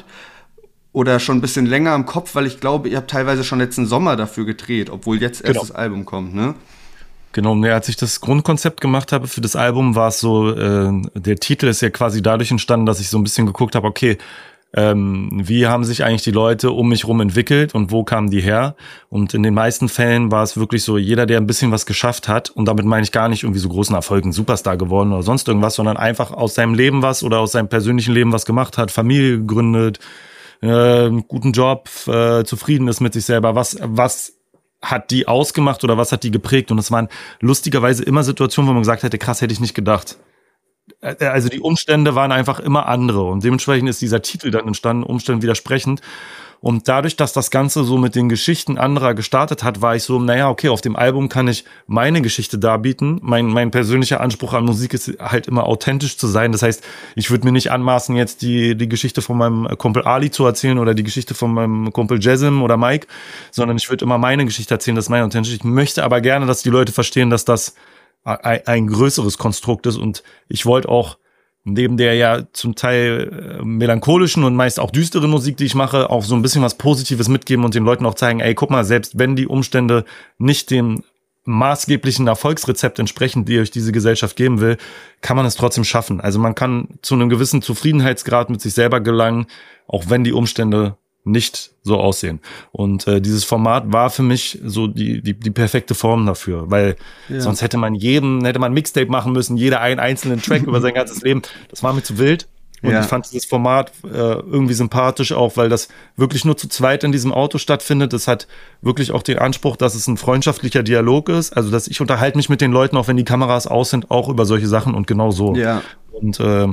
oder schon ein bisschen länger im Kopf, weil ich glaube, ihr habt teilweise schon letzten Sommer dafür gedreht, obwohl jetzt erst Genau. das Album kommt, ne? Genau, ne, als ich das Grundkonzept gemacht habe für das Album, war es so, äh, der Titel ist ja quasi dadurch entstanden, dass ich so ein bisschen geguckt habe, okay, ähm, wie haben sich eigentlich die Leute um mich rum entwickelt und wo kamen die her? Und in den meisten Fällen war es wirklich so, jeder, der ein bisschen was geschafft hat, und damit meine ich gar nicht irgendwie so großen Erfolg, ein Superstar geworden oder sonst irgendwas, sondern einfach aus seinem Leben was oder aus seinem persönlichen Leben was gemacht hat, Familie gegründet, äh, einen guten Job, äh, zufrieden ist mit sich selber, was, was hat die ausgemacht oder was hat die geprägt? Und es waren lustigerweise immer Situationen, wo man gesagt hätte, krass, hätte ich nicht gedacht. Äh, Also die Umstände waren einfach immer andere und dementsprechend ist dieser Titel dann entstanden, Umständen widersprechend. Und dadurch, dass das Ganze so mit den Geschichten anderer gestartet hat, war ich so, naja, okay, auf dem Album kann ich meine Geschichte darbieten. Mein, mein persönlicher Anspruch an Musik ist halt immer authentisch zu sein. Das heißt, ich würde mir nicht anmaßen, jetzt die, die Geschichte von meinem Kumpel Ali zu erzählen oder die Geschichte von meinem Kumpel Jassim oder Mike, sondern ich würde immer meine Geschichte erzählen, das ist meine authentisch. Ich möchte aber gerne, dass die Leute verstehen, dass das ein, ein größeres Konstrukt ist und ich wollte auch neben der ja zum Teil äh, melancholischen und meist auch düsteren Musik, die ich mache, auch so ein bisschen was Positives mitgeben und den Leuten auch zeigen, ey, guck mal, selbst wenn die Umstände nicht dem maßgeblichen Erfolgsrezept entsprechen, die euch diese Gesellschaft geben will, kann man es trotzdem schaffen. Also man kann zu einem gewissen Zufriedenheitsgrad mit sich selber gelangen, auch wenn die Umstände nicht so aussehen. Und äh, dieses Format war für mich so die die die perfekte Form dafür, weil Ja. sonst hätte man jeden, hätte man ein Mixtape machen müssen, jeder einen einzelnen Track über sein ganzes Leben. Das war mir zu wild. Und Ja. ich fand dieses Format äh, irgendwie sympathisch auch, weil das wirklich nur zu zweit in diesem Auto stattfindet. Das hat wirklich auch den Anspruch, dass es ein freundschaftlicher Dialog ist. Also, dass ich unterhalte mich mit den Leuten, auch wenn die Kameras aus sind, auch über solche Sachen und genau so. Ja. Und äh,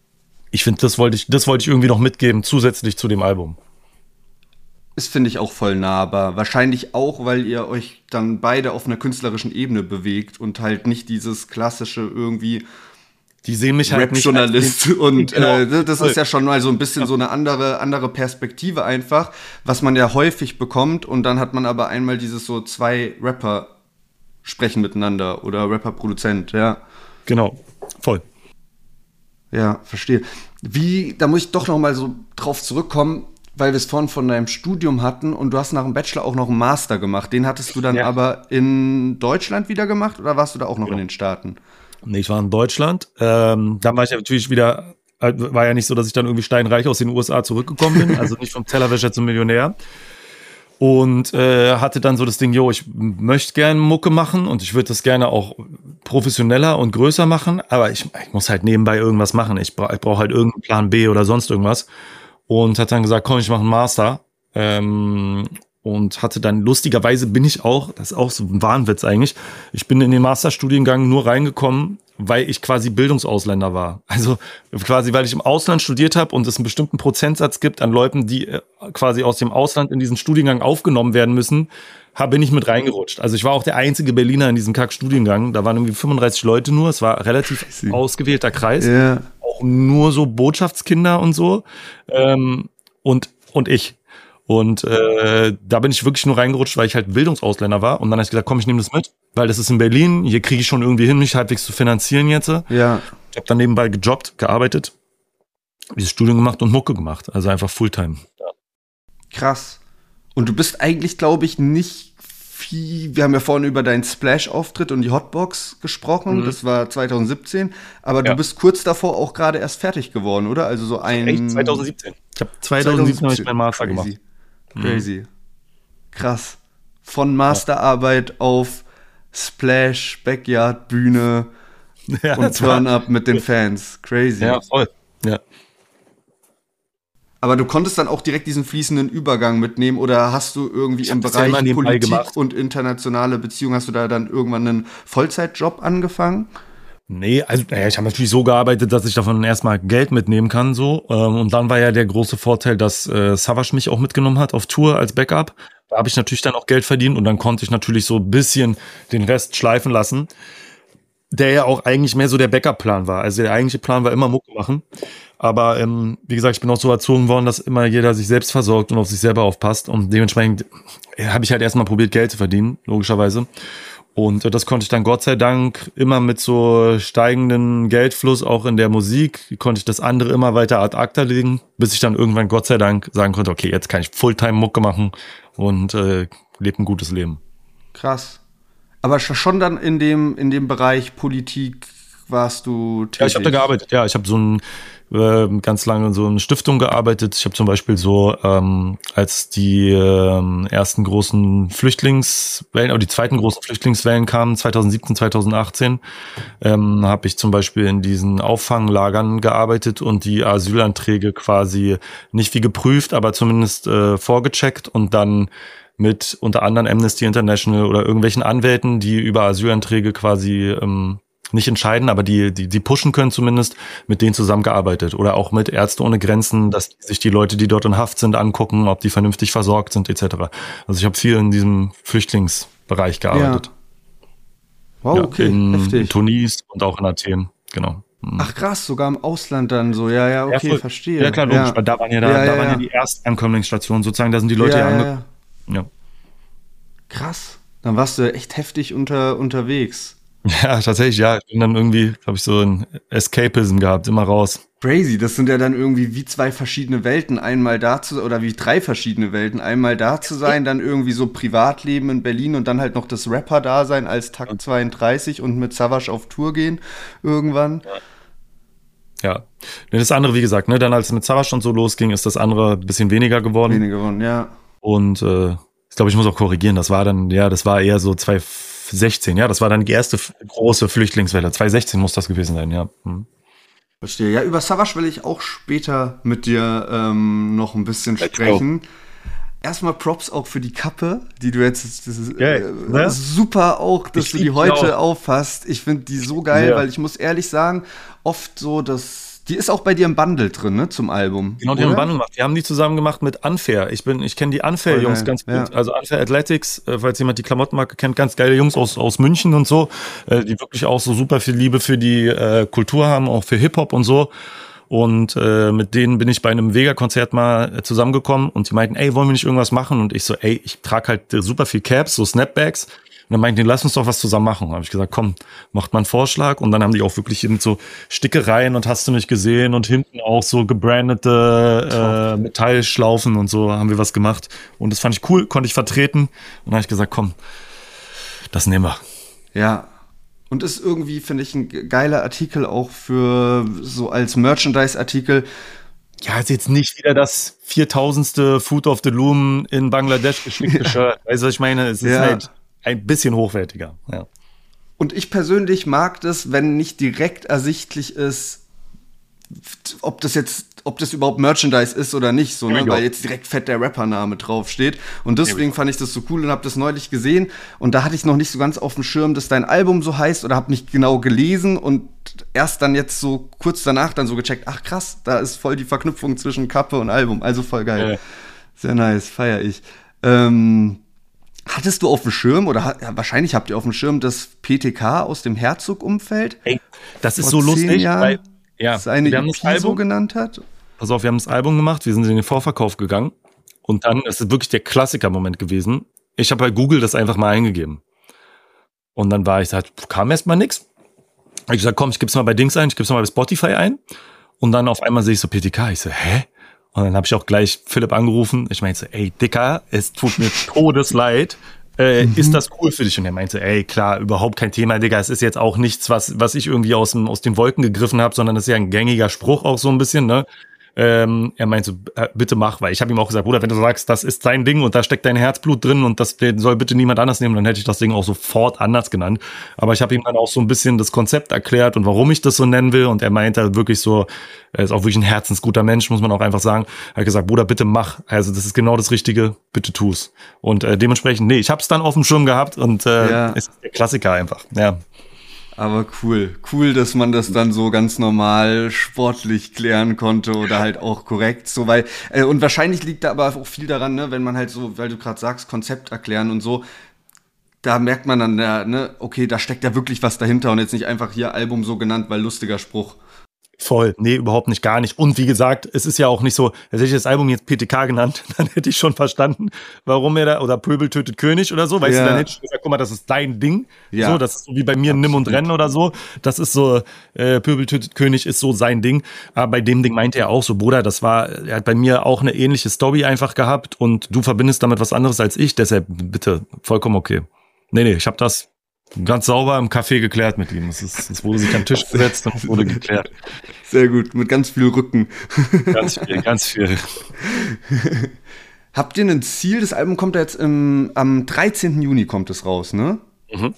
ich finde, das wollte ich, das wollte ich irgendwie noch mitgeben, zusätzlich zu dem Album. Das finde ich auch voll nahbar. Wahrscheinlich auch, weil ihr euch dann beide auf einer künstlerischen Ebene bewegt und halt nicht dieses klassische irgendwie Die sehen mich halt nicht Rap-Journalist. als den- Und Genau. äh, das ist ja schon mal so ein bisschen so eine andere, andere Perspektive einfach, was man ja häufig bekommt. Und dann hat man aber einmal dieses so zwei Rapper sprechen miteinander oder Rapper-Produzent, ja. Genau, voll. Ja, verstehe. Wie, da muss ich doch noch mal so drauf zurückkommen, weil wir es vorhin von deinem Studium hatten und du hast nach dem Bachelor auch noch einen Master gemacht. Den hattest du dann Ja. aber in Deutschland wieder gemacht oder warst du da auch noch Genau. in den Staaten? Nee, ich war in Deutschland. Ähm, dann war ich ja natürlich wieder, äh, war ja nicht so, dass ich dann irgendwie steinreich aus den U S A zurückgekommen bin, also nicht vom Tellerwäscher zum Millionär. Und äh, hatte dann so das Ding, jo, ich möchte gerne Mucke machen und ich würde das gerne auch professioneller und größer machen, aber ich, ich muss halt nebenbei irgendwas machen. Ich, bra ich brauche halt irgendeinen Plan B oder sonst irgendwas. Und hat dann gesagt, komm, ich mache einen Master. Ähm, und hatte dann, lustigerweise bin ich auch, das ist auch so ein Wahnwitz eigentlich, ich bin in den Masterstudiengang nur reingekommen, weil ich quasi Bildungsausländer war. Also quasi, weil ich im Ausland studiert habe und es einen bestimmten Prozentsatz gibt an Leuten, die äh, quasi aus dem Ausland in diesen Studiengang aufgenommen werden müssen, hab, bin ich mit reingerutscht. Also ich war auch der einzige Berliner in diesem Kack-Studiengang. Da waren irgendwie fünfunddreißig Leute nur. Es war relativ ausgewählter Kreis. Ja. Auch nur so Botschaftskinder und so. Ähm, und, und ich. Und äh, da bin ich wirklich nur reingerutscht, weil ich halt Bildungsausländer war. Und dann habe ich gesagt, komm, ich nehme das mit, weil das ist in Berlin. Hier kriege ich schon irgendwie hin, mich halbwegs zu finanzieren jetzt. Ja. Ich habe dann nebenbei gejobbt, gearbeitet, dieses Studium gemacht und Mucke gemacht. Also einfach Fulltime. Krass. Und du bist eigentlich, glaube ich, nicht viel. Wir haben ja vorhin über deinen Splash-Auftritt und die Hotbox gesprochen. Mhm. Das war zwanzig siebzehn. Aber Ja. du bist kurz davor auch gerade erst fertig geworden, oder? Also so ein. Echt? zwanzig siebzehn. Ich habe zwanzig siebzehn habe ich meinen Master Crazy. gemacht. Crazy. Krass. Von Masterarbeit auf Splash, Backyard, Bühne Ja, und das war- Turn-Up mit den Fans. Crazy. Ja, voll. Ja. Aber du konntest dann auch direkt diesen fließenden Übergang mitnehmen oder hast du irgendwie Ich im hab das ja Bereich immer nebenbei Politik gemacht. und internationale Beziehungen, hast du da dann irgendwann einen Vollzeitjob angefangen? Nee, also naja, ich habe natürlich so gearbeitet, dass ich davon erstmal Geld mitnehmen kann. So. Ähm, und dann war ja der große Vorteil, dass äh, Savage mich auch mitgenommen hat auf Tour als Backup. Da habe ich natürlich dann auch Geld verdient und dann konnte ich natürlich so ein bisschen den Rest schleifen lassen. Der ja auch eigentlich mehr so der Backup-Plan war. Also der eigentliche Plan war immer Mucke machen. Aber ähm, wie gesagt, ich bin auch so erzogen worden, dass immer jeder sich selbst versorgt und auf sich selber aufpasst. Und dementsprechend habe ich halt erstmal probiert, Geld zu verdienen, logischerweise. Und äh, das konnte ich dann Gott sei Dank immer mit so steigenden Geldfluss auch in der Musik, konnte ich das andere immer weiter ad acta legen, bis ich dann irgendwann Gott sei Dank sagen konnte, okay, jetzt kann ich Fulltime-Mucke machen und äh, lebe ein gutes Leben. Krass. Aber schon dann in dem, in dem Bereich Politik warst du tätig? Ja, ich habe da gearbeitet. Ja, ich habe so ein äh, ganz lange in so eine Stiftung gearbeitet. Ich habe zum Beispiel so, ähm, als die ähm, ersten großen Flüchtlingswellen, oder die zweiten großen Flüchtlingswellen kamen, zwanzig siebzehn, zwanzig achtzehn, ähm, habe ich zum Beispiel in diesen Auffanglagern gearbeitet und die Asylanträge quasi nicht wie geprüft, aber zumindest äh, vorgecheckt und dann mit unter anderem Amnesty International oder irgendwelchen Anwälten, die über Asylanträge quasi ähm, nicht entscheiden, aber die, die, die pushen können zumindest, mit denen zusammengearbeitet. Oder auch mit Ärzte ohne Grenzen, dass sich die Leute, die dort in Haft sind, angucken, ob die vernünftig versorgt sind, et cetera. Also ich habe viel in diesem Flüchtlingsbereich gearbeitet. Ja. Wow, ja, okay, in, heftig. in Tunis und auch in Athen, genau. Ach krass, sogar im Ausland dann so. Ja, ja, okay, ja, verstehe. Ja klar, logisch, ja. weil da waren ja, da, ja, da ja, waren ja ja die Erstankömmlingsstationen sozusagen, da sind die Leute ja, ja, ange... ja. Ja. Krass. Dann warst du echt heftig unter, unterwegs. Ja, tatsächlich, ja. Ich bin dann irgendwie, habe ich so ein Escapism gehabt, immer raus. Crazy, das sind ja dann irgendwie wie zwei verschiedene Welten, einmal da zu, oder wie drei verschiedene Welten, einmal da zu sein, dann irgendwie so Privatleben in Berlin und dann halt noch das Rapper-Dasein als Takt zweiunddreißig und mit Savage auf Tour gehen irgendwann. Ja. Das andere, wie gesagt, ne, dann als es mit Savage und so losging, ist das andere ein bisschen weniger geworden. Weniger geworden, ja. Und äh, ich glaube, ich muss auch korrigieren, das war dann, ja, das war eher so zwanzig sechzehn, ja, das war dann die erste f- große Flüchtlingswelle. zwanzig sechzehn muss das gewesen sein, ja. Hm. Verstehe. Ja, über Savage will ich auch später mit dir ähm, noch ein bisschen Let's sprechen. Go. Erstmal Props auch für die Kappe, die du jetzt, das ist geil, äh, ne? super auch, dass Ich du die lieb die heute auch. auffasst. Ich finde die so geil, Ja. weil ich muss ehrlich sagen, oft so, dass die ist auch bei dir im Bundle drin, ne, zum Album. Genau, die haben Bundle gemacht. Die haben die zusammen gemacht mit Unfair. Ich bin, ich kenne die Unfair-Jungs geil, ganz gut. ja. Also Unfair Athletics, äh, falls jemand die Klamottenmarke kennt, ganz geile Jungs aus, aus München und so, äh, die wirklich auch so super viel Liebe für die äh, Kultur haben, auch für Hip-Hop und so. Und äh, mit denen bin ich bei einem Vega-Konzert mal äh, zusammengekommen und die meinten, ey, wollen wir nicht irgendwas machen? Und ich so, ey, ich trage halt äh, super viel Caps, so Snapbacks. Und dann meinten die, lass uns doch was zusammen machen. Da habe ich gesagt, komm, macht mal einen Vorschlag. Und dann haben die auch wirklich mit so Stickereien und hast du nicht gesehen und hinten auch so gebrandete äh, Metallschlaufen und so haben wir was gemacht. Und das fand ich cool, konnte ich vertreten. Und dann habe ich gesagt, komm, das nehmen wir. Ja. Und ist irgendwie, finde ich, ein geiler Artikel auch für so als Merchandise-Artikel. Ja, ist jetzt nicht wieder das viertausendste Food of the Loom in Bangladesch geschickte Shirt. Weißt du, was ich meine? Es ist Ja. halt ein bisschen hochwertiger. Ja. Und ich persönlich mag das, wenn nicht direkt ersichtlich ist, ob das jetzt, ob das überhaupt Merchandise ist oder nicht, so, ne? Ja. Weil jetzt direkt fett der Rappername draufsteht. Und deswegen fand ich das so cool und habe das neulich gesehen. Und da hatte ich noch nicht so ganz auf dem Schirm, dass dein Album so heißt oder habe nicht genau gelesen und erst dann jetzt so kurz danach dann so gecheckt, ach krass, da ist voll die Verknüpfung zwischen Kappe und Album. Also voll geil. Ja. Sehr nice, feier ich. Ähm, hattest du auf dem Schirm oder hat, ja, wahrscheinlich habt ihr auf dem Schirm das P T K aus dem Herzog-Umfeld? Ey, das ist Vor so zehn lustig, Jahren weil ja, seine wir haben E das P so Album, genannt hat? pass auf, wir haben das Album gemacht, wir sind in den Vorverkauf gegangen und dann, das ist wirklich der Klassiker-Moment gewesen. Ich habe bei Google das einfach mal eingegeben. Und dann war ich halt, kam erst mal nix. Hab ich gesagt, komm, ich gib's mal bei Dings ein, ich gib's mal bei Spotify ein. Und dann auf einmal sehe ich so P T K, ich so, hä? Und dann habe ich auch gleich Philipp angerufen. Ich meinte so, ey, Dicker, es tut mir todesleid. Äh, mhm. Ist das cool für dich? Und er meinte, ey, klar, überhaupt kein Thema, Digga. Es ist jetzt auch nichts, was was ich irgendwie aus dem aus den Wolken gegriffen habe, sondern das ist ja ein gängiger Spruch auch so ein bisschen, ne? Ähm, er meinte, äh, bitte mach, weil ich habe ihm auch gesagt, Bruder, wenn du sagst, das ist dein Ding und da steckt dein Herzblut drin und das den soll bitte niemand anders nehmen, dann hätte ich das Ding auch sofort anders genannt. Aber ich habe ihm dann auch so ein bisschen das Konzept erklärt und warum ich das so nennen will und er meinte wirklich so, er ist auch wirklich ein herzensguter Mensch, muss man auch einfach sagen. Er hat gesagt, Bruder, bitte mach, also das ist genau das Richtige, bitte tu's. Und äh, dementsprechend, nee, ich hab's dann auf dem Schirm gehabt und äh, Ja. es ist der Klassiker einfach, ja. Aber cool. Cool, dass man das dann so ganz normal sportlich klären konnte oder halt auch korrekt so, weil äh, und wahrscheinlich liegt da aber auch viel daran, ne, wenn man halt so, weil du gerade sagst, Konzept erklären und so, da merkt man dann, ja, ne, okay, da steckt ja wirklich was dahinter und jetzt nicht einfach hier Album so genannt, weil lustiger Spruch. Voll, nee, überhaupt nicht, gar nicht. Und wie gesagt, es ist ja auch nicht so, hätte ich das Album jetzt P T K genannt, dann hätte ich schon verstanden, warum er da, oder Pöbel tötet König oder so, weißt ja. du, dann hätte ich gesagt, guck mal, das ist dein Ding. Ja. So, das ist so wie bei mir Nimm und Rennen oder so. Das ist so, äh, Pöbel tötet König ist so sein Ding. Aber bei dem Ding meinte er auch so, Bruder, das war, er hat bei mir auch eine ähnliche Story einfach gehabt und du verbindest damit was anderes als ich, deshalb bitte, vollkommen okay. Nee, nee, ich habe das ganz sauber im Café geklärt mit ihm. Es, ist, es wurde sich an den Tisch gesetzt und es wurde geklärt. Sehr gut, mit ganz viel Rücken. Ganz viel, ganz viel. Habt ihr ein Ziel? Das Album kommt ja jetzt im, am dreizehnten Juni kommt es raus, ne? Mhm.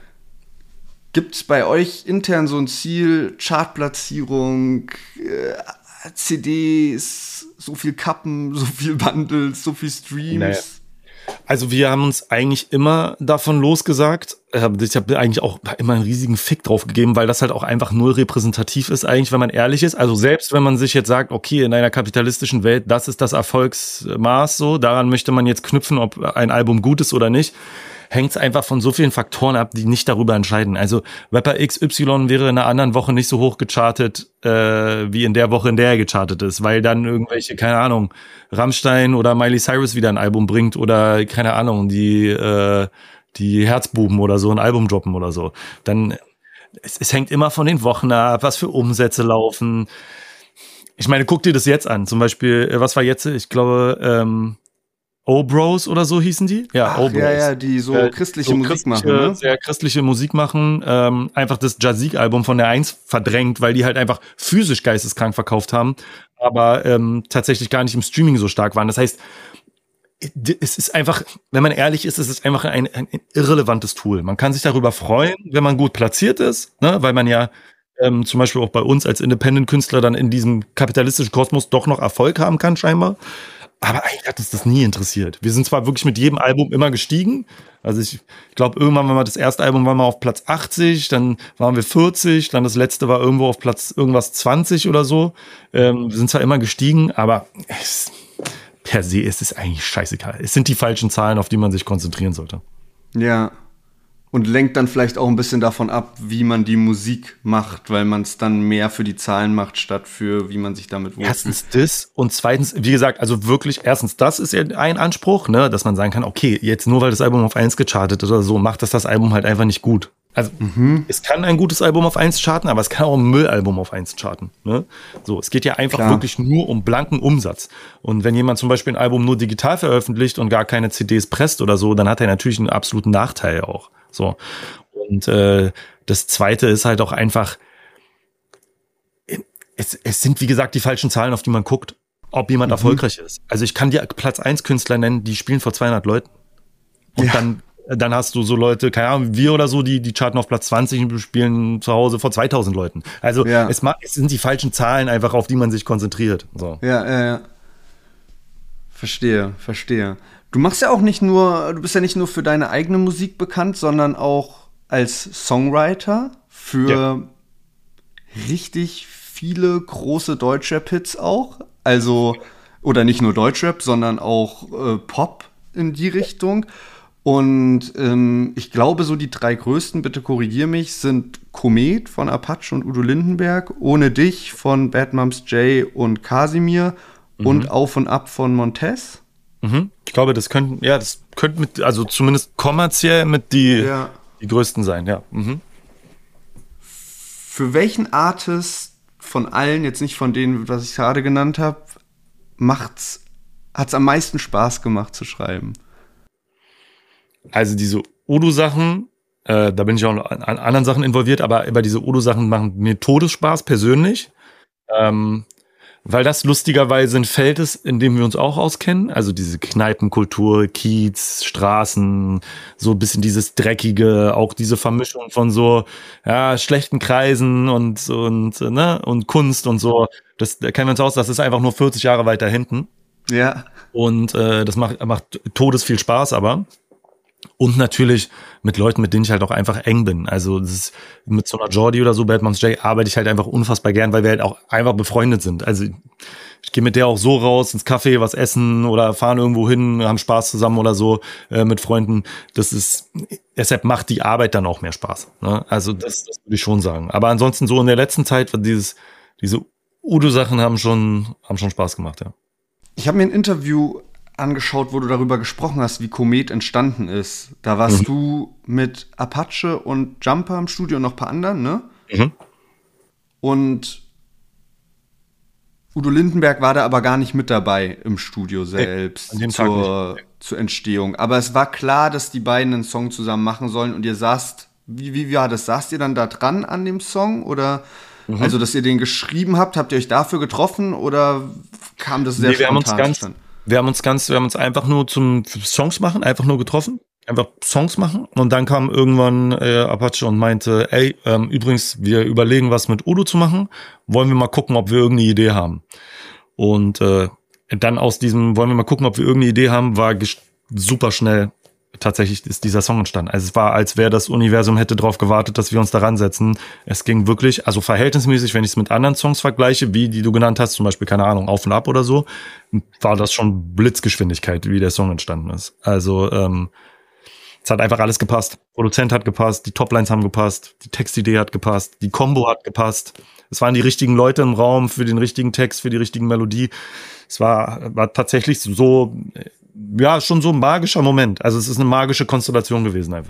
Gibt es bei euch intern so ein Ziel, Chartplatzierung, äh, C Ds, so viel Kappen, so viel Bundles, so viel Streams? Naja. Also wir haben uns eigentlich immer davon losgesagt. Ich habe eigentlich auch immer einen riesigen Fick drauf gegeben, weil das halt auch einfach null repräsentativ ist eigentlich, wenn man ehrlich ist. Also selbst wenn man sich jetzt sagt, okay, in einer kapitalistischen Welt, das ist das Erfolgsmaß so, daran möchte man jetzt knüpfen, ob ein Album gut ist oder nicht, hängt es einfach von so vielen Faktoren ab, die nicht darüber entscheiden. Also Rapper X Y wäre in einer anderen Woche nicht so hoch gechartet, äh, wie in der Woche, in der er gechartet ist, weil dann irgendwelche, keine Ahnung, Rammstein oder Miley Cyrus wieder ein Album bringt oder, keine Ahnung, die äh, die Herzbuben oder so ein Album droppen oder so. Dann, es, es hängt immer von den Wochen ab, was für Umsätze laufen. Ich meine, guck dir das jetzt an. Zum Beispiel, was war jetzt? Ich glaube, ähm, O-Bros oder so hießen die? Ja, O-Bros. Ja, ja, die so äh, christliche so Musik christliche, machen, ne? Sehr christliche Musik machen. Ähm, einfach das Jazik-Album von der eins verdrängt, weil die halt einfach physisch geisteskrank verkauft haben, aber ähm, tatsächlich gar nicht im Streaming so stark waren. Das heißt, es ist einfach, wenn man ehrlich ist, es ist einfach ein, ein irrelevantes Tool. Man kann sich darüber freuen, wenn man gut platziert ist, ne? Weil man ja ähm, zum Beispiel auch bei uns als Independent-Künstler dann in diesem kapitalistischen Kosmos doch noch Erfolg haben kann, scheinbar. Aber eigentlich hat uns das nie interessiert. Wir sind zwar wirklich mit jedem Album immer gestiegen. Also ich glaube, irgendwann war das erste Album war mal auf Platz achtzig, dann waren wir vierzig, dann das letzte war irgendwo auf Platz irgendwas zwanzig oder so. Ähm, wir sind zwar immer gestiegen, aber es, per se ist es eigentlich scheißegal. Es sind die falschen Zahlen, auf die man sich konzentrieren sollte. Ja. Und lenkt dann vielleicht auch ein bisschen davon ab, wie man die Musik macht, weil man es dann mehr für die Zahlen macht, statt für wie man sich damit wohlfühlt. Erstens das und zweitens, wie gesagt, also wirklich, erstens das ist ja ein Anspruch, ne, dass man sagen kann, okay, jetzt nur weil das Album auf eins gechartet oder so, macht das das Album halt einfach nicht gut. Also mhm. es kann ein gutes Album auf eins charten, aber es kann auch ein Müllalbum auf eins charten. Ne? So, es geht ja einfach Klar. wirklich nur um blanken Umsatz. Und wenn jemand zum Beispiel ein Album nur digital veröffentlicht und gar keine C Ds presst oder so, dann hat er natürlich einen absoluten Nachteil auch. So. Und äh, das Zweite ist halt auch einfach, es, es sind wie gesagt die falschen Zahlen, auf die man guckt, ob jemand mhm. erfolgreich ist. Also ich kann dir Platz eins Künstler nennen, die spielen vor zweihundert Leuten. Und ja. dann Dann hast du so Leute, keine Ahnung, wir oder so, die die charten auf Platz zwanzig und spielen zu Hause vor zweitausend Leuten. Also ja. es, es sind die falschen Zahlen einfach, auf die man sich konzentriert. So. Ja, ja, ja. Verstehe, verstehe. Du machst ja auch nicht nur, du bist ja nicht nur für deine eigene Musik bekannt, sondern auch als Songwriter für ja. richtig viele große Deutschrap-Hits auch. Also, oder nicht nur Deutschrap, sondern auch äh, Pop in die Richtung. Und ähm, ich glaube, so die drei größten, bitte korrigier mich, sind Komet von Apache und Udo Lindenberg, Ohne dich von Bad Moms J und Casimir mhm. und Auf und Ab von Montez. Mhm. Ich glaube, das könnten, ja, das könnte mit, also zumindest kommerziell mit die, ja. die größten sein, ja. Mhm. Für welchen Artist von allen, jetzt nicht von denen, was ich gerade genannt habe, macht's, hat's am meisten Spaß gemacht zu schreiben? Also diese Udo-Sachen, äh, da bin ich auch an, an anderen Sachen involviert, aber bei diese Udo-Sachen machen mir Todesspaß persönlich, ähm, weil das lustigerweise ein Feld ist, in dem wir uns auch auskennen. Also diese Kneipenkultur, Kiez, Straßen, so ein bisschen dieses Dreckige, auch diese Vermischung von so ja schlechten Kreisen und und ne und Kunst und so. Das da kennen wir uns aus. Das ist einfach nur vierzig Jahre weiter hinten. Ja. Und äh, das macht macht Todes viel Spaß, aber und natürlich mit Leuten, mit denen ich halt auch einfach eng bin. Also das ist, mit so einer Jordi oder so, Bad Moms J, arbeite ich halt einfach unfassbar gern, weil wir halt auch einfach befreundet sind. Also ich gehe mit der auch so raus ins Café, was essen oder fahren irgendwo hin, haben Spaß zusammen oder so äh, mit Freunden. Das ist, deshalb macht die Arbeit dann auch mehr Spaß. Ne? Also das, das würde ich schon sagen. Aber ansonsten so in der letzten Zeit war dieses diese Udo-Sachen haben schon, haben schon Spaß gemacht, ja. Ich habe mir ein Interview angeschaut, wo du darüber gesprochen hast, wie Komet entstanden ist. Da warst mhm. du mit Apache und Jumper im Studio und noch ein paar anderen, ne? Mhm. Und Udo Lindenberg war da aber gar nicht mit dabei im Studio selbst nee, zur, zur Entstehung. Aber es war klar, dass die beiden einen Song zusammen machen sollen und ihr saßt, wie, wie war das? Saßt ihr dann da dran an dem Song oder mhm. also, dass ihr den geschrieben habt, habt ihr euch dafür getroffen oder kam das sehr nee, wir spontan? Haben uns ganz, wir haben uns ganz, wir haben uns einfach nur zum Songs machen, einfach nur getroffen. Einfach Songs machen und dann kam irgendwann äh, Apache und meinte, ey, ähm, übrigens, wir überlegen, was mit Udo zu machen, wollen wir mal gucken, ob wir irgendeine Idee haben. Und äh, dann aus diesem, wollen wir mal gucken, ob wir irgendeine Idee haben, war ges- super schnell tatsächlich ist dieser Song entstanden. Also es war, als wäre das Universum hätte drauf gewartet, dass wir uns daran setzen. Es ging wirklich, also verhältnismäßig, wenn ich es mit anderen Songs vergleiche, wie die du genannt hast, zum Beispiel, keine Ahnung, Auf und Ab oder so, war das schon Blitzgeschwindigkeit, wie der Song entstanden ist. Also, ähm, es hat einfach alles gepasst. Produzent hat gepasst, die Toplines haben gepasst, die Textidee hat gepasst, die Combo hat gepasst. Es waren die richtigen Leute im Raum für den richtigen Text, für die richtigen Melodie. Es war, war tatsächlich so, ja, schon so ein magischer Moment. Also es ist eine magische Konstellation gewesen einfach.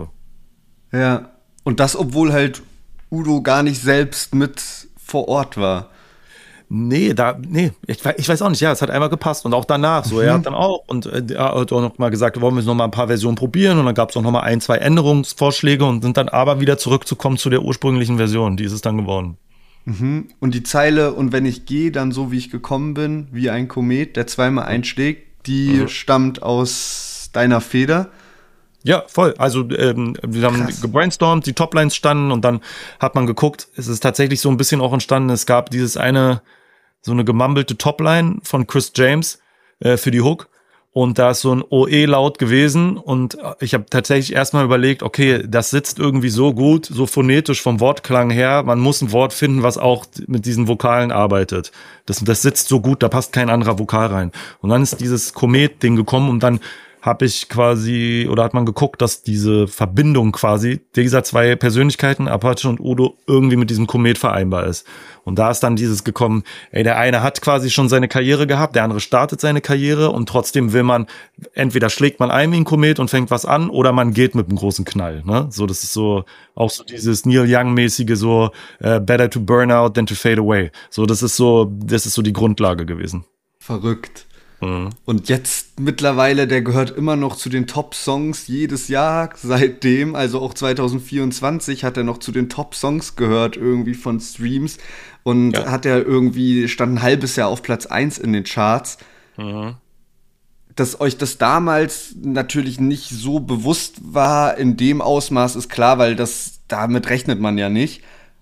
Ja, und das, obwohl halt Udo gar nicht selbst mit vor Ort war. Nee, da, nee, ich, ich weiß auch nicht, ja, es hat einmal gepasst und auch danach, so, er hat dann auch, und äh, er hat auch noch mal gesagt, wollen wir noch mal ein paar Versionen probieren und dann gab es auch noch mal ein, zwei Änderungsvorschläge und sind dann aber wieder zurückzukommen zu der ursprünglichen Version, die ist es dann geworden. Mhm. Und die Zeile, und wenn ich gehe, dann so wie ich gekommen bin, wie ein Komet, der zweimal einschlägt, die mhm. stammt aus deiner Feder. Ja, voll. Also ähm, wir haben Krass. gebrainstormt, die Toplines standen und dann hat man geguckt, es ist tatsächlich so ein bisschen auch entstanden, es gab dieses eine, so eine gemumbelte Topline von Chris James äh, für die Hook und da ist so ein O E laut gewesen und ich habe tatsächlich erstmal überlegt, okay, das sitzt irgendwie so gut, so phonetisch vom Wortklang her, man muss ein Wort finden, was auch mit diesen Vokalen arbeitet. Das, das sitzt so gut, da passt kein anderer Vokal rein. Und dann ist dieses Komet-Ding gekommen und dann habe ich quasi, oder hat man geguckt, dass diese Verbindung quasi dieser zwei Persönlichkeiten, Apache und Udo, irgendwie mit diesem Komet vereinbar ist. Und da ist dann dieses gekommen, ey, der eine hat quasi schon seine Karriere gehabt, der andere startet seine Karriere und trotzdem will man, entweder schlägt man ein wie ein Komet und fängt was an oder man geht mit einem großen Knall, ne? So, das ist so, auch so dieses Neil Young-mäßige so, uh, better to burn out than to fade away. So, das ist so, das ist so die Grundlage gewesen. Verrückt. Mhm. Und jetzt mittlerweile, der gehört immer noch zu den Top-Songs jedes Jahr seitdem, also auch zwanzig vierundzwanzig hat er noch zu den Top-Songs gehört irgendwie von Streams und ja. hat er irgendwie, stand ein halbes Jahr auf Platz eins in den Charts. Mhm. Dass euch das damals natürlich nicht so bewusst war, in dem Ausmaß ist klar, weil das, damit rechnet man ja nicht.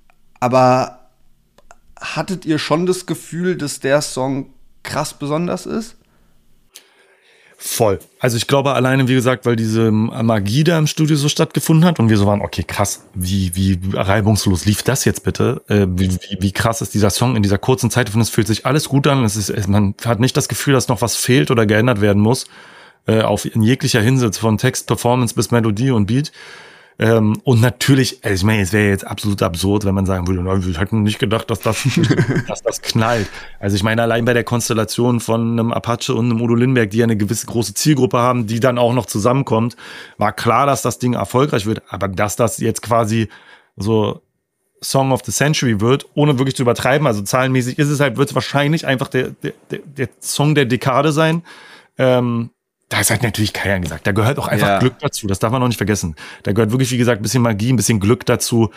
Aber hattet ihr schon das Gefühl, dass der Song krass besonders ist? Voll. Also ich glaube alleine, wie gesagt, weil diese Magie da im Studio so stattgefunden hat und wir so waren, okay, krass, wie wie reibungslos lief das jetzt bitte? Äh, wie, wie, wie krass ist dieser Song in dieser kurzen Zeit? Es fühlt sich alles gut an. Es ist, man hat nicht das Gefühl, dass noch was fehlt oder geändert werden muss. Äh, auf in jeglicher Hinsicht, von Text, Performance bis Melodie und Beat. Ähm, und natürlich, also ich meine, es wäre jetzt absolut absurd, wenn man sagen würde, na, wir hätten nicht gedacht, dass das, dass das knallt. Also ich meine, allein bei der Konstellation von einem Apache und einem Udo Lindenberg, die ja eine gewisse große Zielgruppe haben, die dann auch noch zusammenkommt, war klar, dass das Ding erfolgreich wird. Aber dass das jetzt quasi so Song of the Century wird, ohne wirklich zu übertreiben, also zahlenmäßig ist es halt, wird es wahrscheinlich einfach der, der, der Song der Dekade sein. Ähm, Da ist halt natürlich keiner gesagt. Da gehört auch einfach ja. Glück dazu. Das darf man auch nicht vergessen. Da gehört wirklich, wie gesagt, ein bisschen Magie, ein bisschen Glück dazu.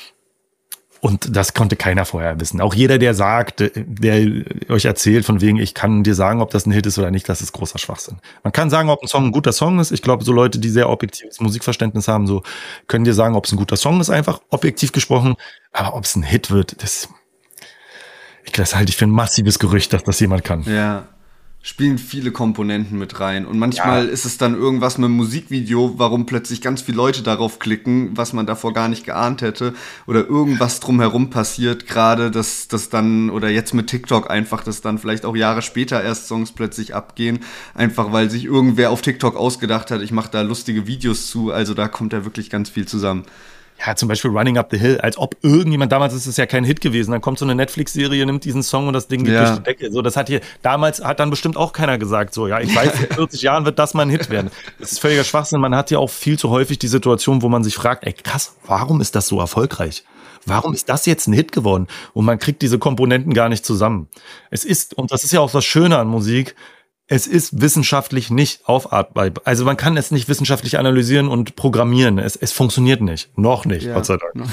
Und das konnte keiner vorher wissen. Auch jeder, der sagt, der euch erzählt von wegen, ich kann dir sagen, ob das ein Hit ist oder nicht, das ist großer Schwachsinn. Man kann sagen, ob ein Song ein guter Song ist. Ich glaube, so Leute, die sehr objektives Musikverständnis haben, so können dir sagen, ob es ein guter Song ist, einfach objektiv gesprochen. Aber ob es ein Hit wird, das, ich das halte ich für ein massives Gerücht, dass das jemand kann. Ja. Spielen viele Komponenten mit rein. Und manchmal ja. ist es dann irgendwas mit dem Musikvideo, warum plötzlich ganz viele Leute darauf klicken, was man davor gar nicht geahnt hätte. Oder irgendwas drumherum passiert gerade, dass das dann, oder jetzt mit TikTok einfach, dass dann vielleicht auch Jahre später erst Songs plötzlich abgehen. Einfach weil sich irgendwer auf TikTok ausgedacht hat, ich mache da lustige Videos zu. Also da kommt ja wirklich ganz viel zusammen. Ja, zum Beispiel Running Up the Hill, als ob irgendjemand, damals ist es ja kein Hit gewesen, dann kommt so eine Netflix-Serie, nimmt diesen Song und das Ding geht Ja. durch die Decke. So, das hat hier, damals hat dann bestimmt auch keiner gesagt, so, ja, ich weiß, in vierzig Jahren wird das mal ein Hit werden. Das ist völliger Schwachsinn. Man hat ja auch viel zu häufig die Situation, wo man sich fragt, ey, krass, warum ist das so erfolgreich? Warum ist das jetzt ein Hit geworden? Und man kriegt diese Komponenten gar nicht zusammen. Es ist, und das ist ja auch das Schöne an Musik, es ist wissenschaftlich nicht aufarbeitbar. Also man kann es nicht wissenschaftlich analysieren und programmieren. Es, es funktioniert nicht. Noch nicht, Ja. Gott sei Dank.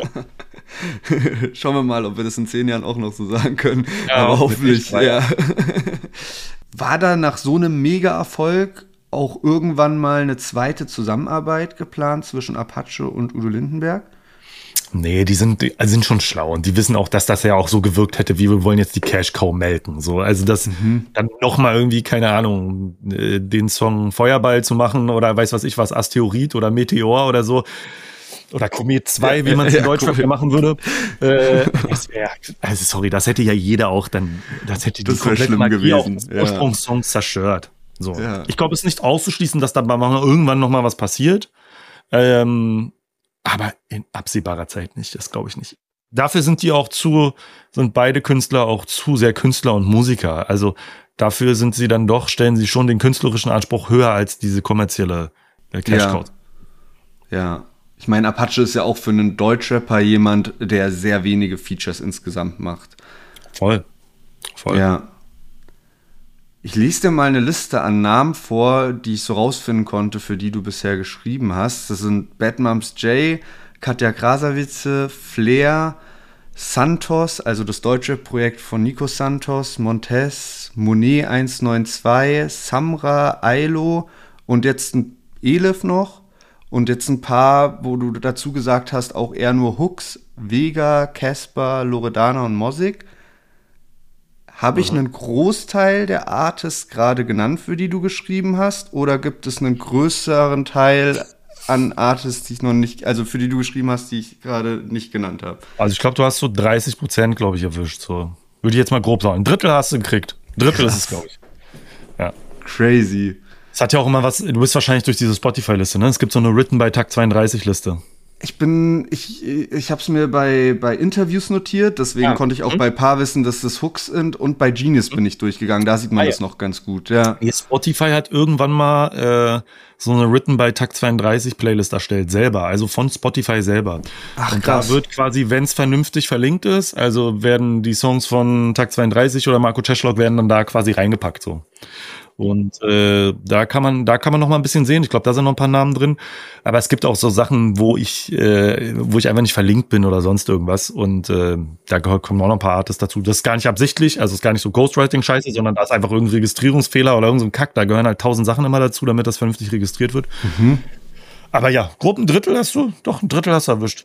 Schauen wir mal, ob wir das in zehn Jahren auch noch so sagen können. Ja, Aber hoffentlich, hoffentlich, ja. War da nach so einem Mega-Erfolg auch irgendwann mal eine zweite Zusammenarbeit geplant zwischen Apache und Udo Lindenberg? Nee, die sind, die sind schon schlau und die wissen auch, dass das ja auch so gewirkt hätte, wie wir wollen jetzt die Cash Cow melken. So, also das mhm. dann nochmal irgendwie, keine Ahnung, den Song Feuerball zu machen oder weiß was ich was, Asteroid oder Meteor oder so. Oder Komet zwei, wie man es in ja, Deutschland cool. machen würde. Äh, das wär, also sorry, das hätte ja jeder auch dann, das hätte die komplette Magie auch des ja. Ursprungssongs zerstört. So. Ja. Ich glaube, es ist nicht auszuschließen, dass da mal irgendwann noch mal was passiert. Ähm, aber in absehbarer Zeit nicht, das glaube ich nicht. Dafür sind die auch zu, sind beide Künstler auch zu sehr Künstler und Musiker. Also dafür sind sie dann doch, stellen sie schon den künstlerischen Anspruch höher als diese kommerzielle äh, Cash-Cow. Ja. ja. Ich meine, Apache ist ja auch für einen Deutschrapper jemand, der sehr wenige Features insgesamt macht. Voll. Voll. Ja. Ich lese dir mal eine Liste an Namen vor, die ich so rausfinden konnte, für die du bisher geschrieben hast. Das sind Bad Moms J, Katja Krasavice, Flair, Santos, also das deutsche Projekt von Nico Santos, Montez, Monet eins neun zwei, Samra, Ailo und jetzt ein Elif noch. Und jetzt ein paar, wo du dazu gesagt hast, auch eher nur Hooks, Vega, Casper, Loredana und Mosik. Habe ich einen Großteil der Artists gerade genannt, für die du geschrieben hast? Oder gibt es einen größeren Teil an Artists, die ich noch nicht, also für die du geschrieben hast, die ich gerade nicht genannt habe? Also ich glaube, du hast so dreißig Prozent, glaube ich, erwischt. So. Würde ich jetzt mal grob sagen. Ein Drittel hast du gekriegt. Ein Drittel Krass. Ist es, glaube ich. Ja. Crazy. Es hat ja auch immer was, du bist wahrscheinlich durch diese Spotify-Liste, ne? Es gibt so eine Written by Takt zweiunddreißig-Liste. Ich bin, ich, ich habe es mir bei, bei Interviews notiert, deswegen ja. konnte ich auch mhm. bei Paar wissen, dass das Hooks sind, und bei Genius mhm. bin ich durchgegangen, da sieht man ah, das ja. noch ganz gut, ja. Spotify hat irgendwann mal äh, so eine Written by Takt zweiunddreißig Playlist erstellt, selber, also von Spotify selber. Ach, und krass. Da wird quasi, wenn es vernünftig verlinkt ist, also werden die Songs von Takt zweiunddreißig oder Marco Czeschlok werden dann da quasi reingepackt, so. Und äh, da kann man, da kann man noch mal ein bisschen sehen. Ich glaube, da sind noch ein paar Namen drin. Aber es gibt auch so Sachen, wo ich, äh, wo ich einfach nicht verlinkt bin oder sonst irgendwas. Und äh, da kommen auch noch ein paar Artists dazu. Das ist gar nicht absichtlich, also ist gar nicht so Ghostwriting-Scheiße, sondern da ist einfach irgendein Registrierungsfehler oder irgendein so Kack. Da gehören halt tausend Sachen immer dazu, damit das vernünftig registriert wird. Mhm. Aber ja, grob ein Drittel hast du, doch ein Drittel hast du erwischt.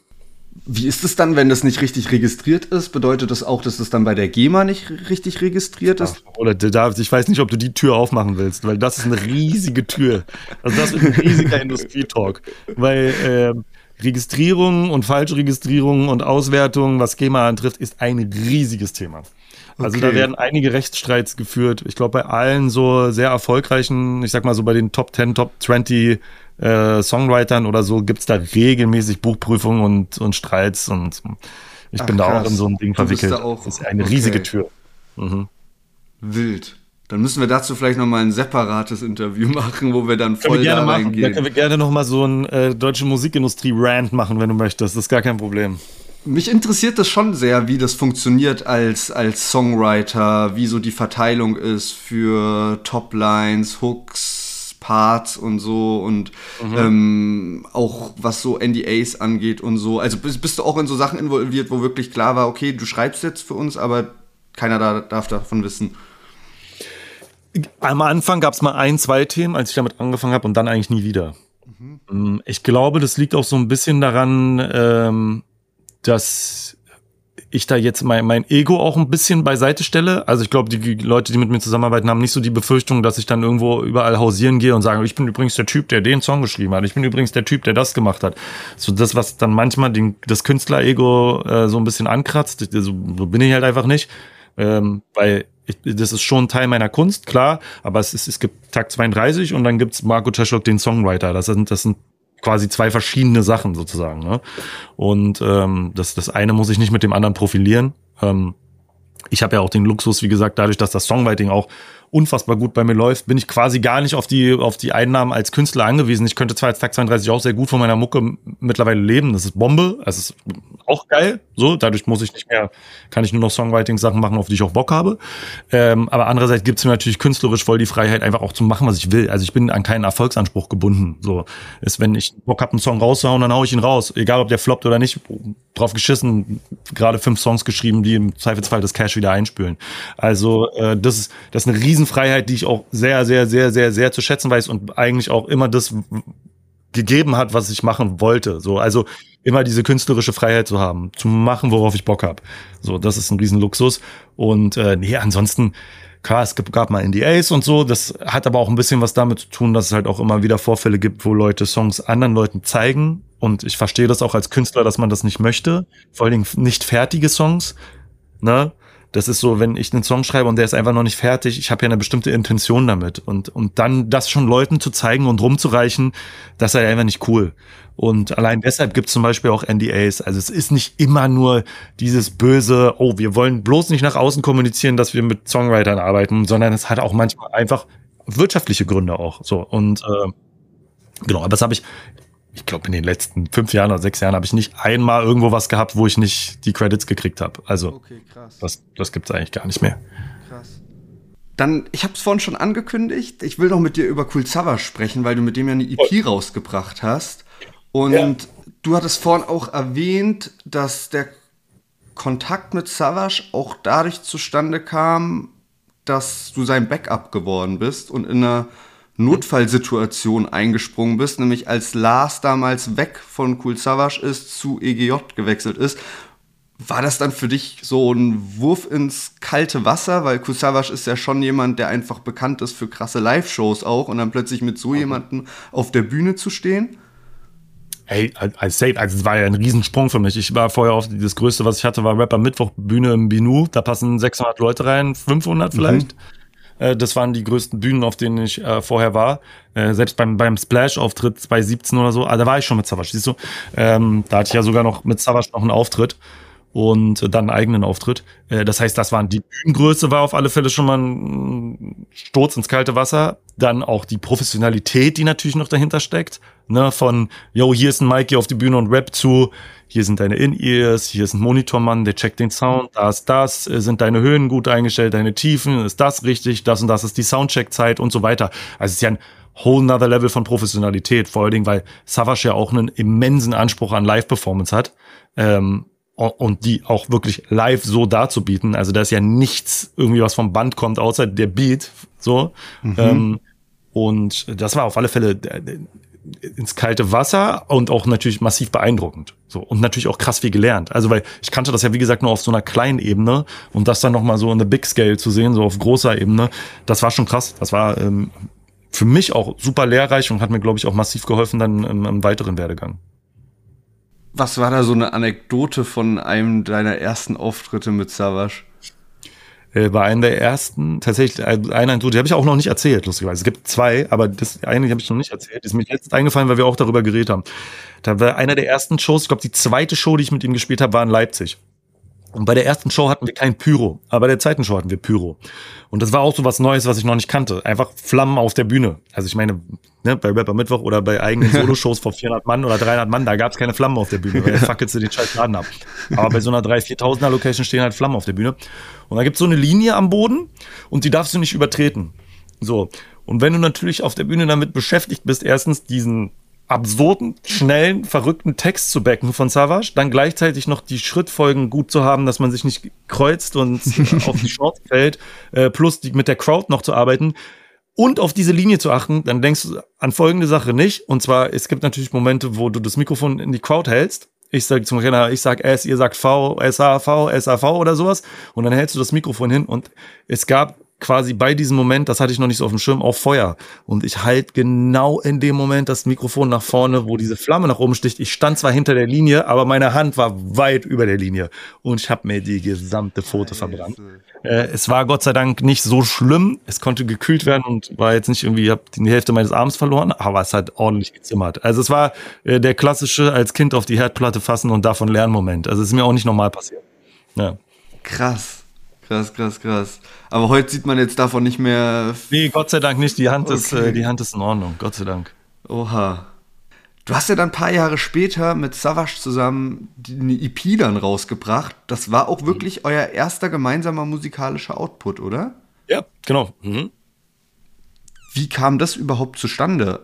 Wie ist es dann, wenn das nicht richtig registriert ist? Bedeutet das auch, dass es dann bei der GEMA nicht richtig registriert ist? Ach, oder David, ich weiß nicht, ob du die Tür aufmachen willst, weil das ist eine riesige Tür. Also das ist ein riesiger Industrietalk. Weil äh, Registrierung und Falschregistrierung und Auswertung, was GEMA antrifft, ist ein riesiges Thema. Also okay. Da werden einige Rechtsstreits geführt. Ich glaube, bei allen so sehr erfolgreichen, ich sag mal so bei den Top zehn, Top zwanzig äh, Songwritern oder so, gibt's da regelmäßig Buchprüfungen und, und Streits, und ich Ach, bin da krass. auch in so ein Ding verwickelt. Da auch, das ist eine okay. riesige Tür. Mhm. Wild. Dann müssen wir dazu vielleicht nochmal ein separates Interview machen, wo wir dann voll wir da machen. reingehen. Da können wir gerne nochmal so ein äh, deutsche Musikindustrie-Rant machen, wenn du möchtest. Das ist gar kein Problem. Mich interessiert das schon sehr, wie das funktioniert als, als Songwriter, wie so die Verteilung ist für Toplines, Hooks, Parts und so, und mhm. ähm, auch was so N D As angeht und so. Also bist, bist du auch in so Sachen involviert, wo wirklich klar war, okay, du schreibst jetzt für uns, aber keiner da, darf davon wissen? Am Anfang gab es mal ein, zwei Themen, als ich damit angefangen habe, und dann eigentlich nie wieder. Mhm. Ich glaube, das liegt auch so ein bisschen daran, ähm, dass ich da jetzt mein, mein Ego auch ein bisschen beiseite stelle. Also ich glaube, die Leute, die mit mir zusammenarbeiten, haben nicht so die Befürchtung, dass ich dann irgendwo überall hausieren gehe und sage, ich bin übrigens der Typ, der den Song geschrieben hat. Ich bin übrigens der Typ, der das gemacht hat. So das, was dann manchmal den, das Künstler-Ego äh, so ein bisschen ankratzt. So, so bin ich halt einfach nicht. Ähm, weil ich, das ist schon Teil meiner Kunst, klar. Aber es, ist, es gibt Takt zweiunddreißig und dann gibt's Marco Czeschlok, den Songwriter. Das sind, das sind quasi zwei verschiedene Sachen sozusagen. Ne? Und ähm, das, das eine muss ich nicht mit dem anderen profilieren. Ähm, ich habe ja auch den Luxus, wie gesagt, dadurch, dass das Songwriting auch unfassbar gut bei mir läuft, bin ich quasi gar nicht auf die auf die Einnahmen als Künstler angewiesen. Ich könnte zwar als Tag zweiunddreißig auch sehr gut von meiner Mucke mittlerweile leben, das ist Bombe, es ist auch geil, so, dadurch muss ich nicht mehr, kann ich nur noch Songwriting-Sachen machen, auf die ich auch Bock habe, ähm, aber andererseits gibt es mir natürlich künstlerisch voll die Freiheit, einfach auch zu machen, was ich will, also ich bin an keinen Erfolgsanspruch gebunden, so, ist, wenn ich Bock habe, einen Song rauszuhauen, dann hau ich ihn raus, egal ob der floppt oder nicht, drauf geschissen, gerade fünf Songs geschrieben, die im Zweifelsfall das Cash wieder einspülen, also äh, das ist, das ist eine riesen Freiheit, die ich auch sehr, sehr, sehr, sehr, sehr zu schätzen weiß und eigentlich auch immer das gegeben hat, was ich machen wollte. So, also immer diese künstlerische Freiheit zu haben, zu machen, worauf ich Bock habe. So, das ist ein Riesenluxus. Und äh, nee, ansonsten, klar, es gab, gab mal N D As und so. Das hat aber auch ein bisschen was damit zu tun, dass es halt auch immer wieder Vorfälle gibt, wo Leute Songs anderen Leuten zeigen. Und ich verstehe das auch als Künstler, dass man das nicht möchte. Vor allen Dingen nicht fertige Songs. Ne? Das ist so, wenn ich einen Song schreibe und der ist einfach noch nicht fertig, ich habe ja eine bestimmte Intention damit. Und und dann das schon Leuten zu zeigen und rumzureichen, das ist halt einfach nicht cool. Und allein deshalb gibt es zum Beispiel auch N D As. Also es ist nicht immer nur dieses böse, oh, wir wollen bloß nicht nach außen kommunizieren, dass wir mit Songwritern arbeiten, sondern es hat auch manchmal einfach wirtschaftliche Gründe auch. So und äh, genau, aber das habe ich Ich glaube, in den letzten fünf Jahren oder sechs Jahren habe ich nicht einmal irgendwo was gehabt, wo ich nicht die Credits gekriegt habe. Also okay, krass. das, das gibt es eigentlich gar nicht mehr. Krass. Dann, ich habe es vorhin schon angekündigt, ich will noch mit dir über Kool Savas sprechen, weil du mit dem ja eine E P oh. rausgebracht hast. Und ja. du hattest vorhin auch erwähnt, dass der Kontakt mit Savas auch dadurch zustande kam, dass du sein Backup geworden bist und in einer Notfallsituation eingesprungen bist, nämlich als Lars damals weg von Kool Savas ist, zu E G J gewechselt ist. War das dann für dich so ein Wurf ins kalte Wasser? Weil Kool Savas ist ja schon jemand, der einfach bekannt ist für krasse Live-Shows auch und dann plötzlich mit so jemandem auf der Bühne zu stehen? Ey, als safe, also es war ja ein Riesensprung für mich. Ich war vorher auf, das Größte, was ich hatte, war Rapper Mittwoch Bühne im Binu. Da passen sechshundert Leute rein, fünfhundert vielleicht. Mhm. Das waren die größten Bühnen, auf denen ich äh, vorher war. Äh, selbst beim beim Splash-Auftritt zwanzig siebzehn oder so, ah, da war ich schon mit Savas, siehst du? Ähm, da hatte ich ja sogar noch mit Savas noch einen Auftritt und äh, dann einen eigenen Auftritt. Äh, das heißt, das waren die Bühnengröße, war auf alle Fälle schon mal ein Sturz ins kalte Wasser. Dann auch die Professionalität, die natürlich noch dahinter steckt. Ne, von, yo, hier ist ein Mic, geh auf die Bühne und rap zu. Hier sind deine In-Ears, hier ist ein Monitormann, der checkt den Sound, da ist das, sind deine Höhen gut eingestellt, deine Tiefen, ist das richtig, das und das ist die Soundcheck-Zeit und so weiter. Also es ist ja ein whole nother Level von Professionalität, vor allen Dingen, weil Savas ja auch einen immensen Anspruch an Live-Performance hat, ähm, und die auch wirklich live so darzubieten. Also da ist ja nichts irgendwie, was vom Band kommt, außer der Beat, so. Mhm. Ähm, und das war auf alle Fälle ins kalte Wasser und auch natürlich massiv beeindruckend. So, und natürlich auch krass viel gelernt. Also, weil ich kannte das ja, wie gesagt, nur auf so einer kleinen Ebene und das dann nochmal so in der Big Scale zu sehen, so auf großer Ebene, das war schon krass. Das war ähm, für mich auch super lehrreich und hat mir, glaube ich, auch massiv geholfen dann im, im weiteren Werdegang. Was war da so eine Anekdote von einem deiner ersten Auftritte mit Savas? Bei einem der ersten, tatsächlich, eine Anekdote, die habe ich auch noch nicht erzählt, lustigerweise. Es gibt zwei, aber das eine habe ich noch nicht erzählt. Die ist mir jetzt eingefallen, weil wir auch darüber geredet haben. Da war einer der ersten Shows, ich glaube, die zweite Show, die ich mit ihm gespielt habe, war in Leipzig. Und bei der ersten Show hatten wir kein Pyro, aber bei der zweiten Show hatten wir Pyro. Und das war auch so was Neues, was ich noch nicht kannte. Einfach Flammen auf der Bühne. Also ich meine, ne, bei Rapper Mittwoch oder bei eigenen Soloshows vor vierhundert Mann oder dreihundert Mann, da gab's keine Flammen auf der Bühne, weil da fackelst du den scheiß Laden ab. Aber bei so einer dreitausend, viertausender Location stehen halt Flammen auf der Bühne. Und da gibt's so eine Linie am Boden und die darfst du nicht übertreten. So. Und wenn du natürlich auf der Bühne damit beschäftigt bist, erstens diesen absurden, schnellen, verrückten Text zu backen von Savas, dann gleichzeitig noch die Schrittfolgen gut zu haben, dass man sich nicht kreuzt und auf die Schnauze fällt, äh, plus die, mit der Crowd noch zu arbeiten und auf diese Linie zu achten, dann denkst du an folgende Sache nicht. Und zwar, es gibt natürlich Momente, wo du das Mikrofon in die Crowd hältst. Ich sag zum Beispiel, ich sag S, ihr sagt V, S A V, S A V oder sowas. Und dann hältst du das Mikrofon hin und es gab quasi bei diesem Moment, das hatte ich noch nicht so auf dem Schirm, auf Feuer. Und ich halt genau in dem Moment das Mikrofon nach vorne, wo diese Flamme nach oben sticht. Ich stand zwar hinter der Linie, aber meine Hand war weit über der Linie. Und ich habe mir die gesamte Pfote verbrannt. Äh, es war Gott sei Dank nicht so schlimm. Es konnte gekühlt werden und war jetzt nicht irgendwie, ich habe die Hälfte meines Arms verloren, aber es hat ordentlich gezimmert. Also es war äh, der klassische als Kind auf die Herdplatte fassen und davon lernen Moment. Also es ist mir auch nicht normal passiert. Ja. Krass. Krass, krass, krass. Aber heute sieht man jetzt davon nicht mehr. Nee, Gott sei Dank nicht. Die Hand, Okay. ist, äh, die Hand ist in Ordnung. Gott sei Dank. Oha. Du hast ja dann ein paar Jahre später mit Savage zusammen die- eine E P dann rausgebracht. Das war auch wirklich euer erster gemeinsamer musikalischer Output, oder? Ja, genau. Mhm. Wie kam das überhaupt zustande?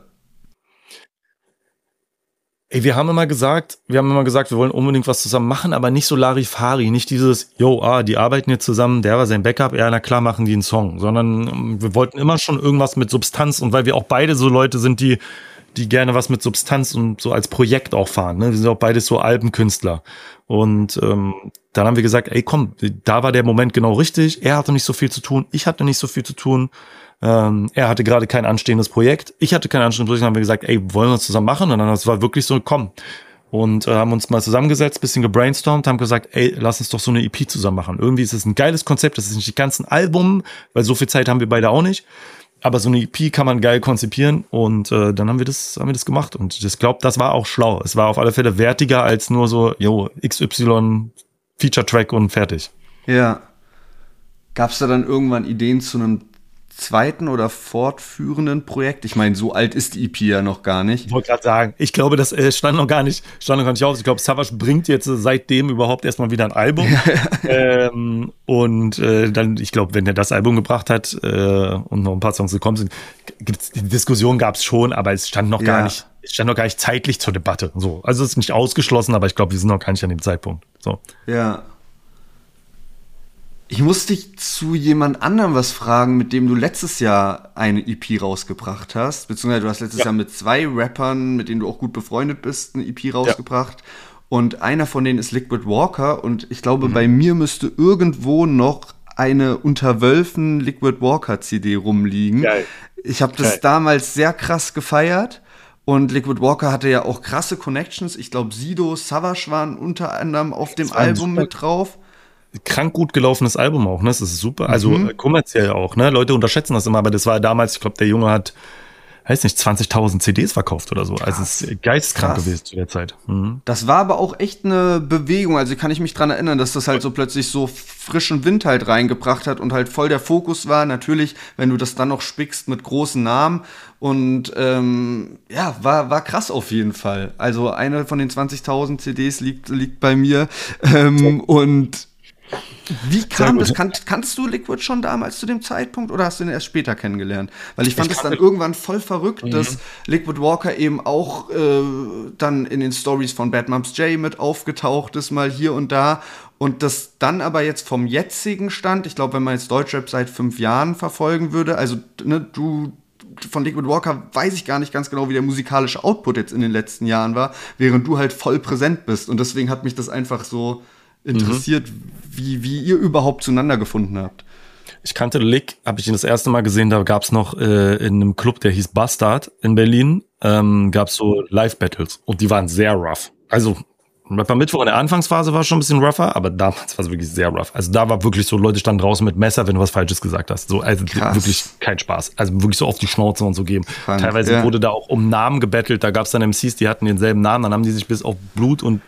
Ey, wir haben immer gesagt, wir haben immer gesagt, wir wollen unbedingt was zusammen machen, aber nicht so Larifari, nicht dieses, yo, ah, die arbeiten jetzt zusammen, der war sein Backup, ja, na klar machen die einen Song, sondern ähm, wir wollten immer schon irgendwas mit Substanz und weil wir auch beide so Leute sind, die, die gerne was mit Substanz und so als Projekt auch fahren, ne? Wir sind auch beide so Albenkünstler und ähm, dann haben wir gesagt, ey, komm, da war der Moment genau richtig, er hatte nicht so viel zu tun, ich hatte nicht so viel zu tun. Ähm, er hatte gerade kein anstehendes Projekt. Ich hatte kein anstehendes Projekt. Dann haben wir gesagt, ey, wollen wir uns zusammen machen? Und dann das war wirklich so, komm. Und äh, haben uns mal zusammengesetzt, bisschen gebrainstormt, haben gesagt, ey, lass uns doch so eine E P zusammen machen. Irgendwie ist es ein geiles Konzept. Das ist nicht die ganzen Alben, weil so viel Zeit haben wir beide auch nicht. Aber so eine E P kann man geil konzipieren. Und äh, dann haben wir das, haben wir das gemacht. Und ich glaube, das war auch schlau. Es war auf alle Fälle wertiger als nur so, yo, X Y Feature-Track und fertig. Ja. Gab es da dann irgendwann Ideen zu einem zweiten oder fortführenden Projekt? Ich meine, so alt ist die E P ja noch gar nicht. Ich wollte gerade sagen, ich glaube, das äh, stand noch gar nicht, stand noch gar nicht aus. Ich glaube, Savage bringt jetzt äh, seitdem überhaupt erstmal wieder ein Album. ähm, und äh, dann, ich glaube, wenn er das Album gebracht hat äh, und noch ein paar Songs gekommen sind, gibt's die Diskussion gab es schon, aber es stand noch Ja. gar nicht, es stand noch gar nicht zeitlich zur Debatte. So, also es ist nicht ausgeschlossen, aber ich glaube, wir sind noch gar nicht an dem Zeitpunkt. So. Ja. Ich muss dich zu jemand anderem was fragen, mit dem du letztes Jahr eine E P rausgebracht hast. Beziehungsweise du hast letztes Ja. Jahr mit zwei Rappern, mit denen du auch gut befreundet bist, eine E P rausgebracht. Und einer von denen ist Liquid Walker. Und ich glaube, bei mir müsste irgendwo noch eine Unter Wölfen Liquid Walker C D rumliegen. Geil. Ich habe das Geil. damals sehr krass gefeiert. Und Liquid Walker hatte ja auch krasse Connections. Ich glaube, Sido, Savage waren unter anderem auf dem war ein Album super- mit drauf. Krank gut gelaufenes Album auch, ne? Das ist super. Also äh, kommerziell auch, ne? Leute unterschätzen das immer, aber das war damals, ich glaube, der Junge hat, weiß nicht, zwanzigtausend C Ds verkauft oder so. Also es ist geisteskrank Krass. gewesen zu der Zeit. Mhm. Das war aber auch echt eine Bewegung. Also kann ich mich dran erinnern, dass das halt so plötzlich so frischen Wind halt reingebracht hat und halt voll der Fokus war. Natürlich, wenn du das dann noch spickst mit großen Namen. Und ähm, ja, war, war krass auf jeden Fall. Also eine von den zwanzigtausend C Ds liegt, liegt bei mir. Ähm, und wie kam gut. das? Kan kanntest du Liquid schon damals zu dem Zeitpunkt oder hast du ihn erst später kennengelernt? Weil ich fand Ich es dann kannte- irgendwann voll verrückt, dass Liquid Walker eben auch äh, dann in den Stories von Bad Moms J mit aufgetaucht ist, mal hier und da. Und das dann aber jetzt vom jetzigen Stand, ich glaube, wenn man jetzt Deutschrap seit fünf Jahren verfolgen würde, also ne, du von Liquid Walker weiß ich gar nicht ganz genau, wie der musikalische Output jetzt in den letzten Jahren war, während du halt voll präsent bist. Und deswegen hat mich das einfach so interessiert, wie, wie ihr überhaupt zueinander gefunden habt. Ich kannte Lick, habe ich ihn das erste Mal gesehen, da gab's noch äh, in einem Club, der hieß Bastard in Berlin, ähm, gab's so Live-Battles und die waren sehr rough. Also Rapper Mittwoch in der Anfangsphase war schon ein bisschen rougher, aber damals war es wirklich sehr rough. Also da war wirklich so, Leute standen draußen mit Messer, wenn du was Falsches gesagt hast. So, also Krass. wirklich kein Spaß. Also wirklich so auf die Schnauze und so geben. Krank, Teilweise ja. wurde da auch um Namen gebettelt, da gab's dann M Cs, die hatten denselben Namen, dann haben die sich bis auf Blut und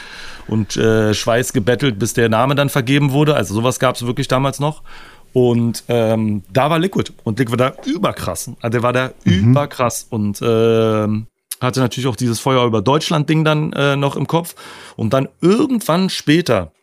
und äh, Schweiß gebettelt, bis der Name dann vergeben wurde. Also sowas gab es wirklich damals noch. Und ähm, da war Liquid. Und Liquid war da überkrass. Also der war da überkrass. Und ähm, hatte natürlich auch dieses Feuer über Deutschland-Ding dann äh, noch im Kopf. Und dann irgendwann später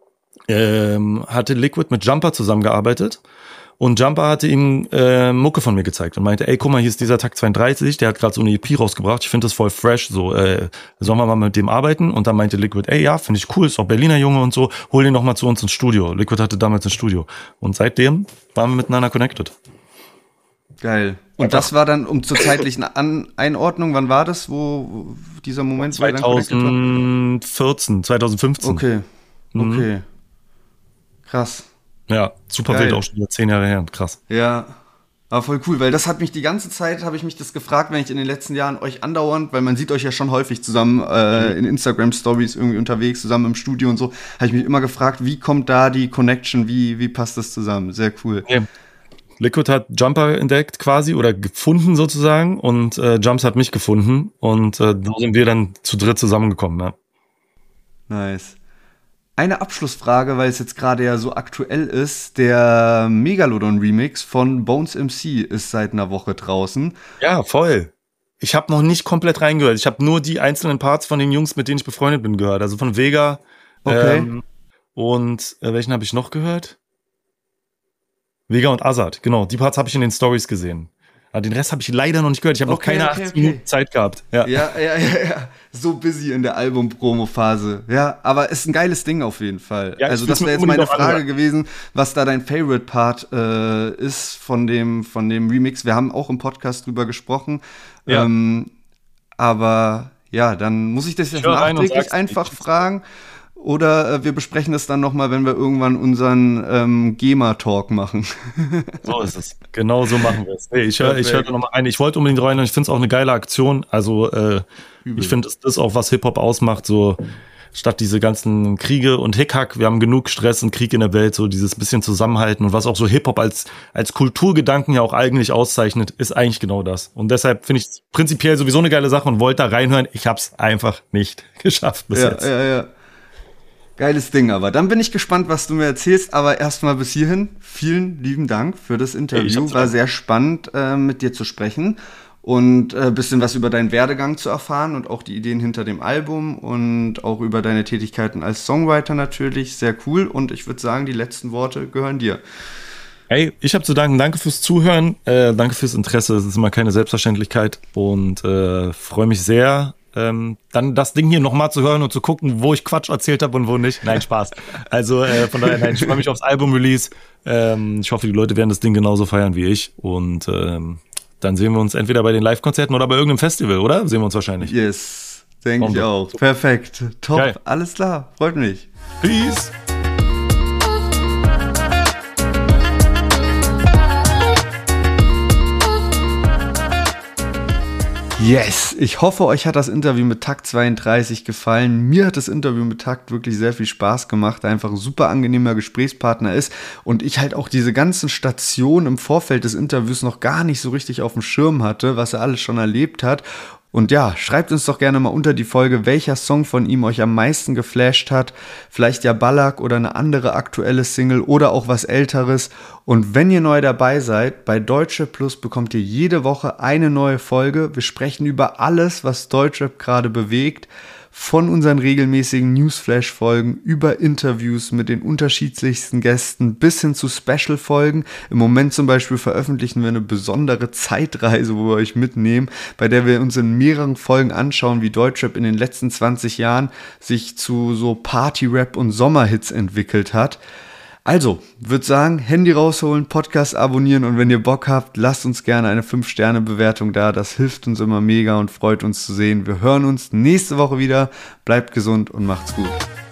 ähm, hatte Liquid mit Jumper zusammengearbeitet. Und Jumper hatte ihm äh, Mucke von mir gezeigt und meinte, ey, guck mal, hier ist dieser Takt zweiunddreißig, der hat gerade so eine E P rausgebracht, ich finde das voll fresh, so, äh, sollen wir mal mit dem arbeiten? Und dann meinte Liquid, ey, ja, finde ich cool, ist auch Berliner Junge und so, hol den noch mal zu uns ins Studio. Liquid hatte damals ein Studio. Und seitdem waren wir miteinander connected. Geil. Und das war dann, um zur zeitlichen An Einordnung, wann war das, wo, wo dieser Moment, wo ihr dann connected war? zwanzig vierzehn, zwanzig fünfzehn. Okay, okay. Krass. Ja, super Geil. wild, auch schon wieder zehn Jahre her. Krass. Ja, aber voll cool, weil das hat mich die ganze Zeit, habe ich mich das gefragt, wenn ich in den letzten Jahren euch andauernd, weil man sieht euch ja schon häufig zusammen äh, in Instagram-Stories irgendwie unterwegs, zusammen im Studio und so, habe ich mich immer gefragt, wie kommt da die Connection, wie, wie passt das zusammen? Sehr cool. Ja. Liquid hat Jumper entdeckt quasi oder gefunden sozusagen und äh, Jumps hat mich gefunden und äh, so sind wir dann zu dritt zusammengekommen. Ja. Nice. Eine Abschlussfrage, weil es jetzt gerade ja so aktuell ist, der Megalodon-Remix von Bones M C ist seit einer Woche draußen. Ja, voll. Ich habe noch nicht komplett reingehört. Ich habe nur die einzelnen Parts von den Jungs, mit denen ich befreundet bin, gehört. Also von Vega. Okay. Ähm, und äh, welchen habe ich noch gehört? Vega und Azad, genau. Die Parts habe ich in den Stories gesehen. Aber den Rest habe ich leider noch nicht gehört. Ich habe Okay, noch keine okay, achtzehn okay. Minuten Zeit gehabt. Ja. Ja, ja, ja, ja. So busy in der Album-Promo-Phase. Ja, aber ist ein geiles Ding auf jeden Fall. Ja, ich also will's das mir wäre jetzt unbedingt meine auch Frage anhören. gewesen, was da dein Favorite-Part äh, ist von dem, von dem Remix. Wir haben auch im Podcast drüber gesprochen. Ja. Ähm, aber ja, dann muss ich das jetzt höre rein und nachträglich sag's einfach nicht. fragen. Oder äh, wir besprechen das dann nochmal, wenn wir irgendwann unseren ähm, GEMA-Talk machen. So ist es. Genau so machen wir es. Nee, ich höre ich hör Perfekt. da nochmal rein. Ich wollte unbedingt rein und ich finde es auch eine geile Aktion. Also äh, ich finde, das ist auch, was Hip-Hop ausmacht, so statt diese ganzen Kriege und Hickhack, wir haben genug Stress und Krieg in der Welt, so dieses bisschen Zusammenhalten und was auch so Hip-Hop als, als Kulturgedanken ja auch eigentlich auszeichnet, ist eigentlich genau das. Und deshalb finde ich es prinzipiell sowieso eine geile Sache und wollte da reinhören. Ich habe es einfach nicht geschafft bis Ja, jetzt. ja, ja. Geiles Ding, aber dann bin ich gespannt, was du mir erzählst. Aber erstmal bis hierhin vielen lieben Dank für das Hey, ich Interview. hab zu War danken. sehr spannend, äh, mit dir zu sprechen und ein äh, bisschen was über deinen Werdegang zu erfahren und auch die Ideen hinter dem Album und auch über deine Tätigkeiten als Songwriter natürlich. Sehr cool und ich würde sagen, die letzten Worte gehören dir. Hey, ich habe zu danken. Danke fürs Zuhören. Äh, danke fürs Interesse. Es ist immer keine Selbstverständlichkeit und äh, freue mich sehr, ähm, dann das Ding hier nochmal zu hören und zu gucken, wo ich Quatsch erzählt habe und wo nicht. Nein, Spaß. Also äh, von daher, nein, ich freue mich aufs Album-Release. Ähm, ich hoffe, die Leute werden das Ding genauso feiern wie ich und ähm, dann sehen wir uns entweder bei den Live-Konzerten oder bei irgendeinem Festival, oder? Sehen wir uns wahrscheinlich. Yes, denke ich Bombe. auch. Perfekt. Top. Geil. Alles klar. Freut mich. Peace! Yes, ich hoffe, euch hat das Interview mit Takt zweiunddreißig gefallen. Mir hat das Interview mit Takt wirklich sehr viel Spaß gemacht, einfach ein super angenehmer Gesprächspartner ist und ich halt auch diese ganzen Stationen im Vorfeld des Interviews noch gar nicht so richtig auf dem Schirm hatte, was er alles schon erlebt hat. Und ja, schreibt uns doch gerne mal unter die Folge, welcher Song von ihm euch am meisten geflasht hat. Vielleicht ja Ballack oder eine andere aktuelle Single oder auch was Älteres. Und wenn ihr neu dabei seid, bei Deutschrap Plus bekommt ihr jede Woche eine neue Folge. Wir sprechen über alles, was Deutschrap gerade bewegt. Von unseren regelmäßigen Newsflash-Folgen über Interviews mit den unterschiedlichsten Gästen bis hin zu Special-Folgen. Im Moment zum Beispiel veröffentlichen wir eine besondere Zeitreise, wo wir euch mitnehmen, bei der wir uns in mehreren Folgen anschauen, wie Deutschrap in den letzten zwanzig Jahren sich zu so Party-Rap und Sommerhits entwickelt hat. Also, würde sagen, Handy rausholen, Podcast abonnieren und wenn ihr Bock habt, lasst uns gerne eine fünf Sterne Bewertung da. Das hilft uns immer mega und freut uns zu sehen. Wir hören uns nächste Woche wieder. Bleibt gesund und macht's gut.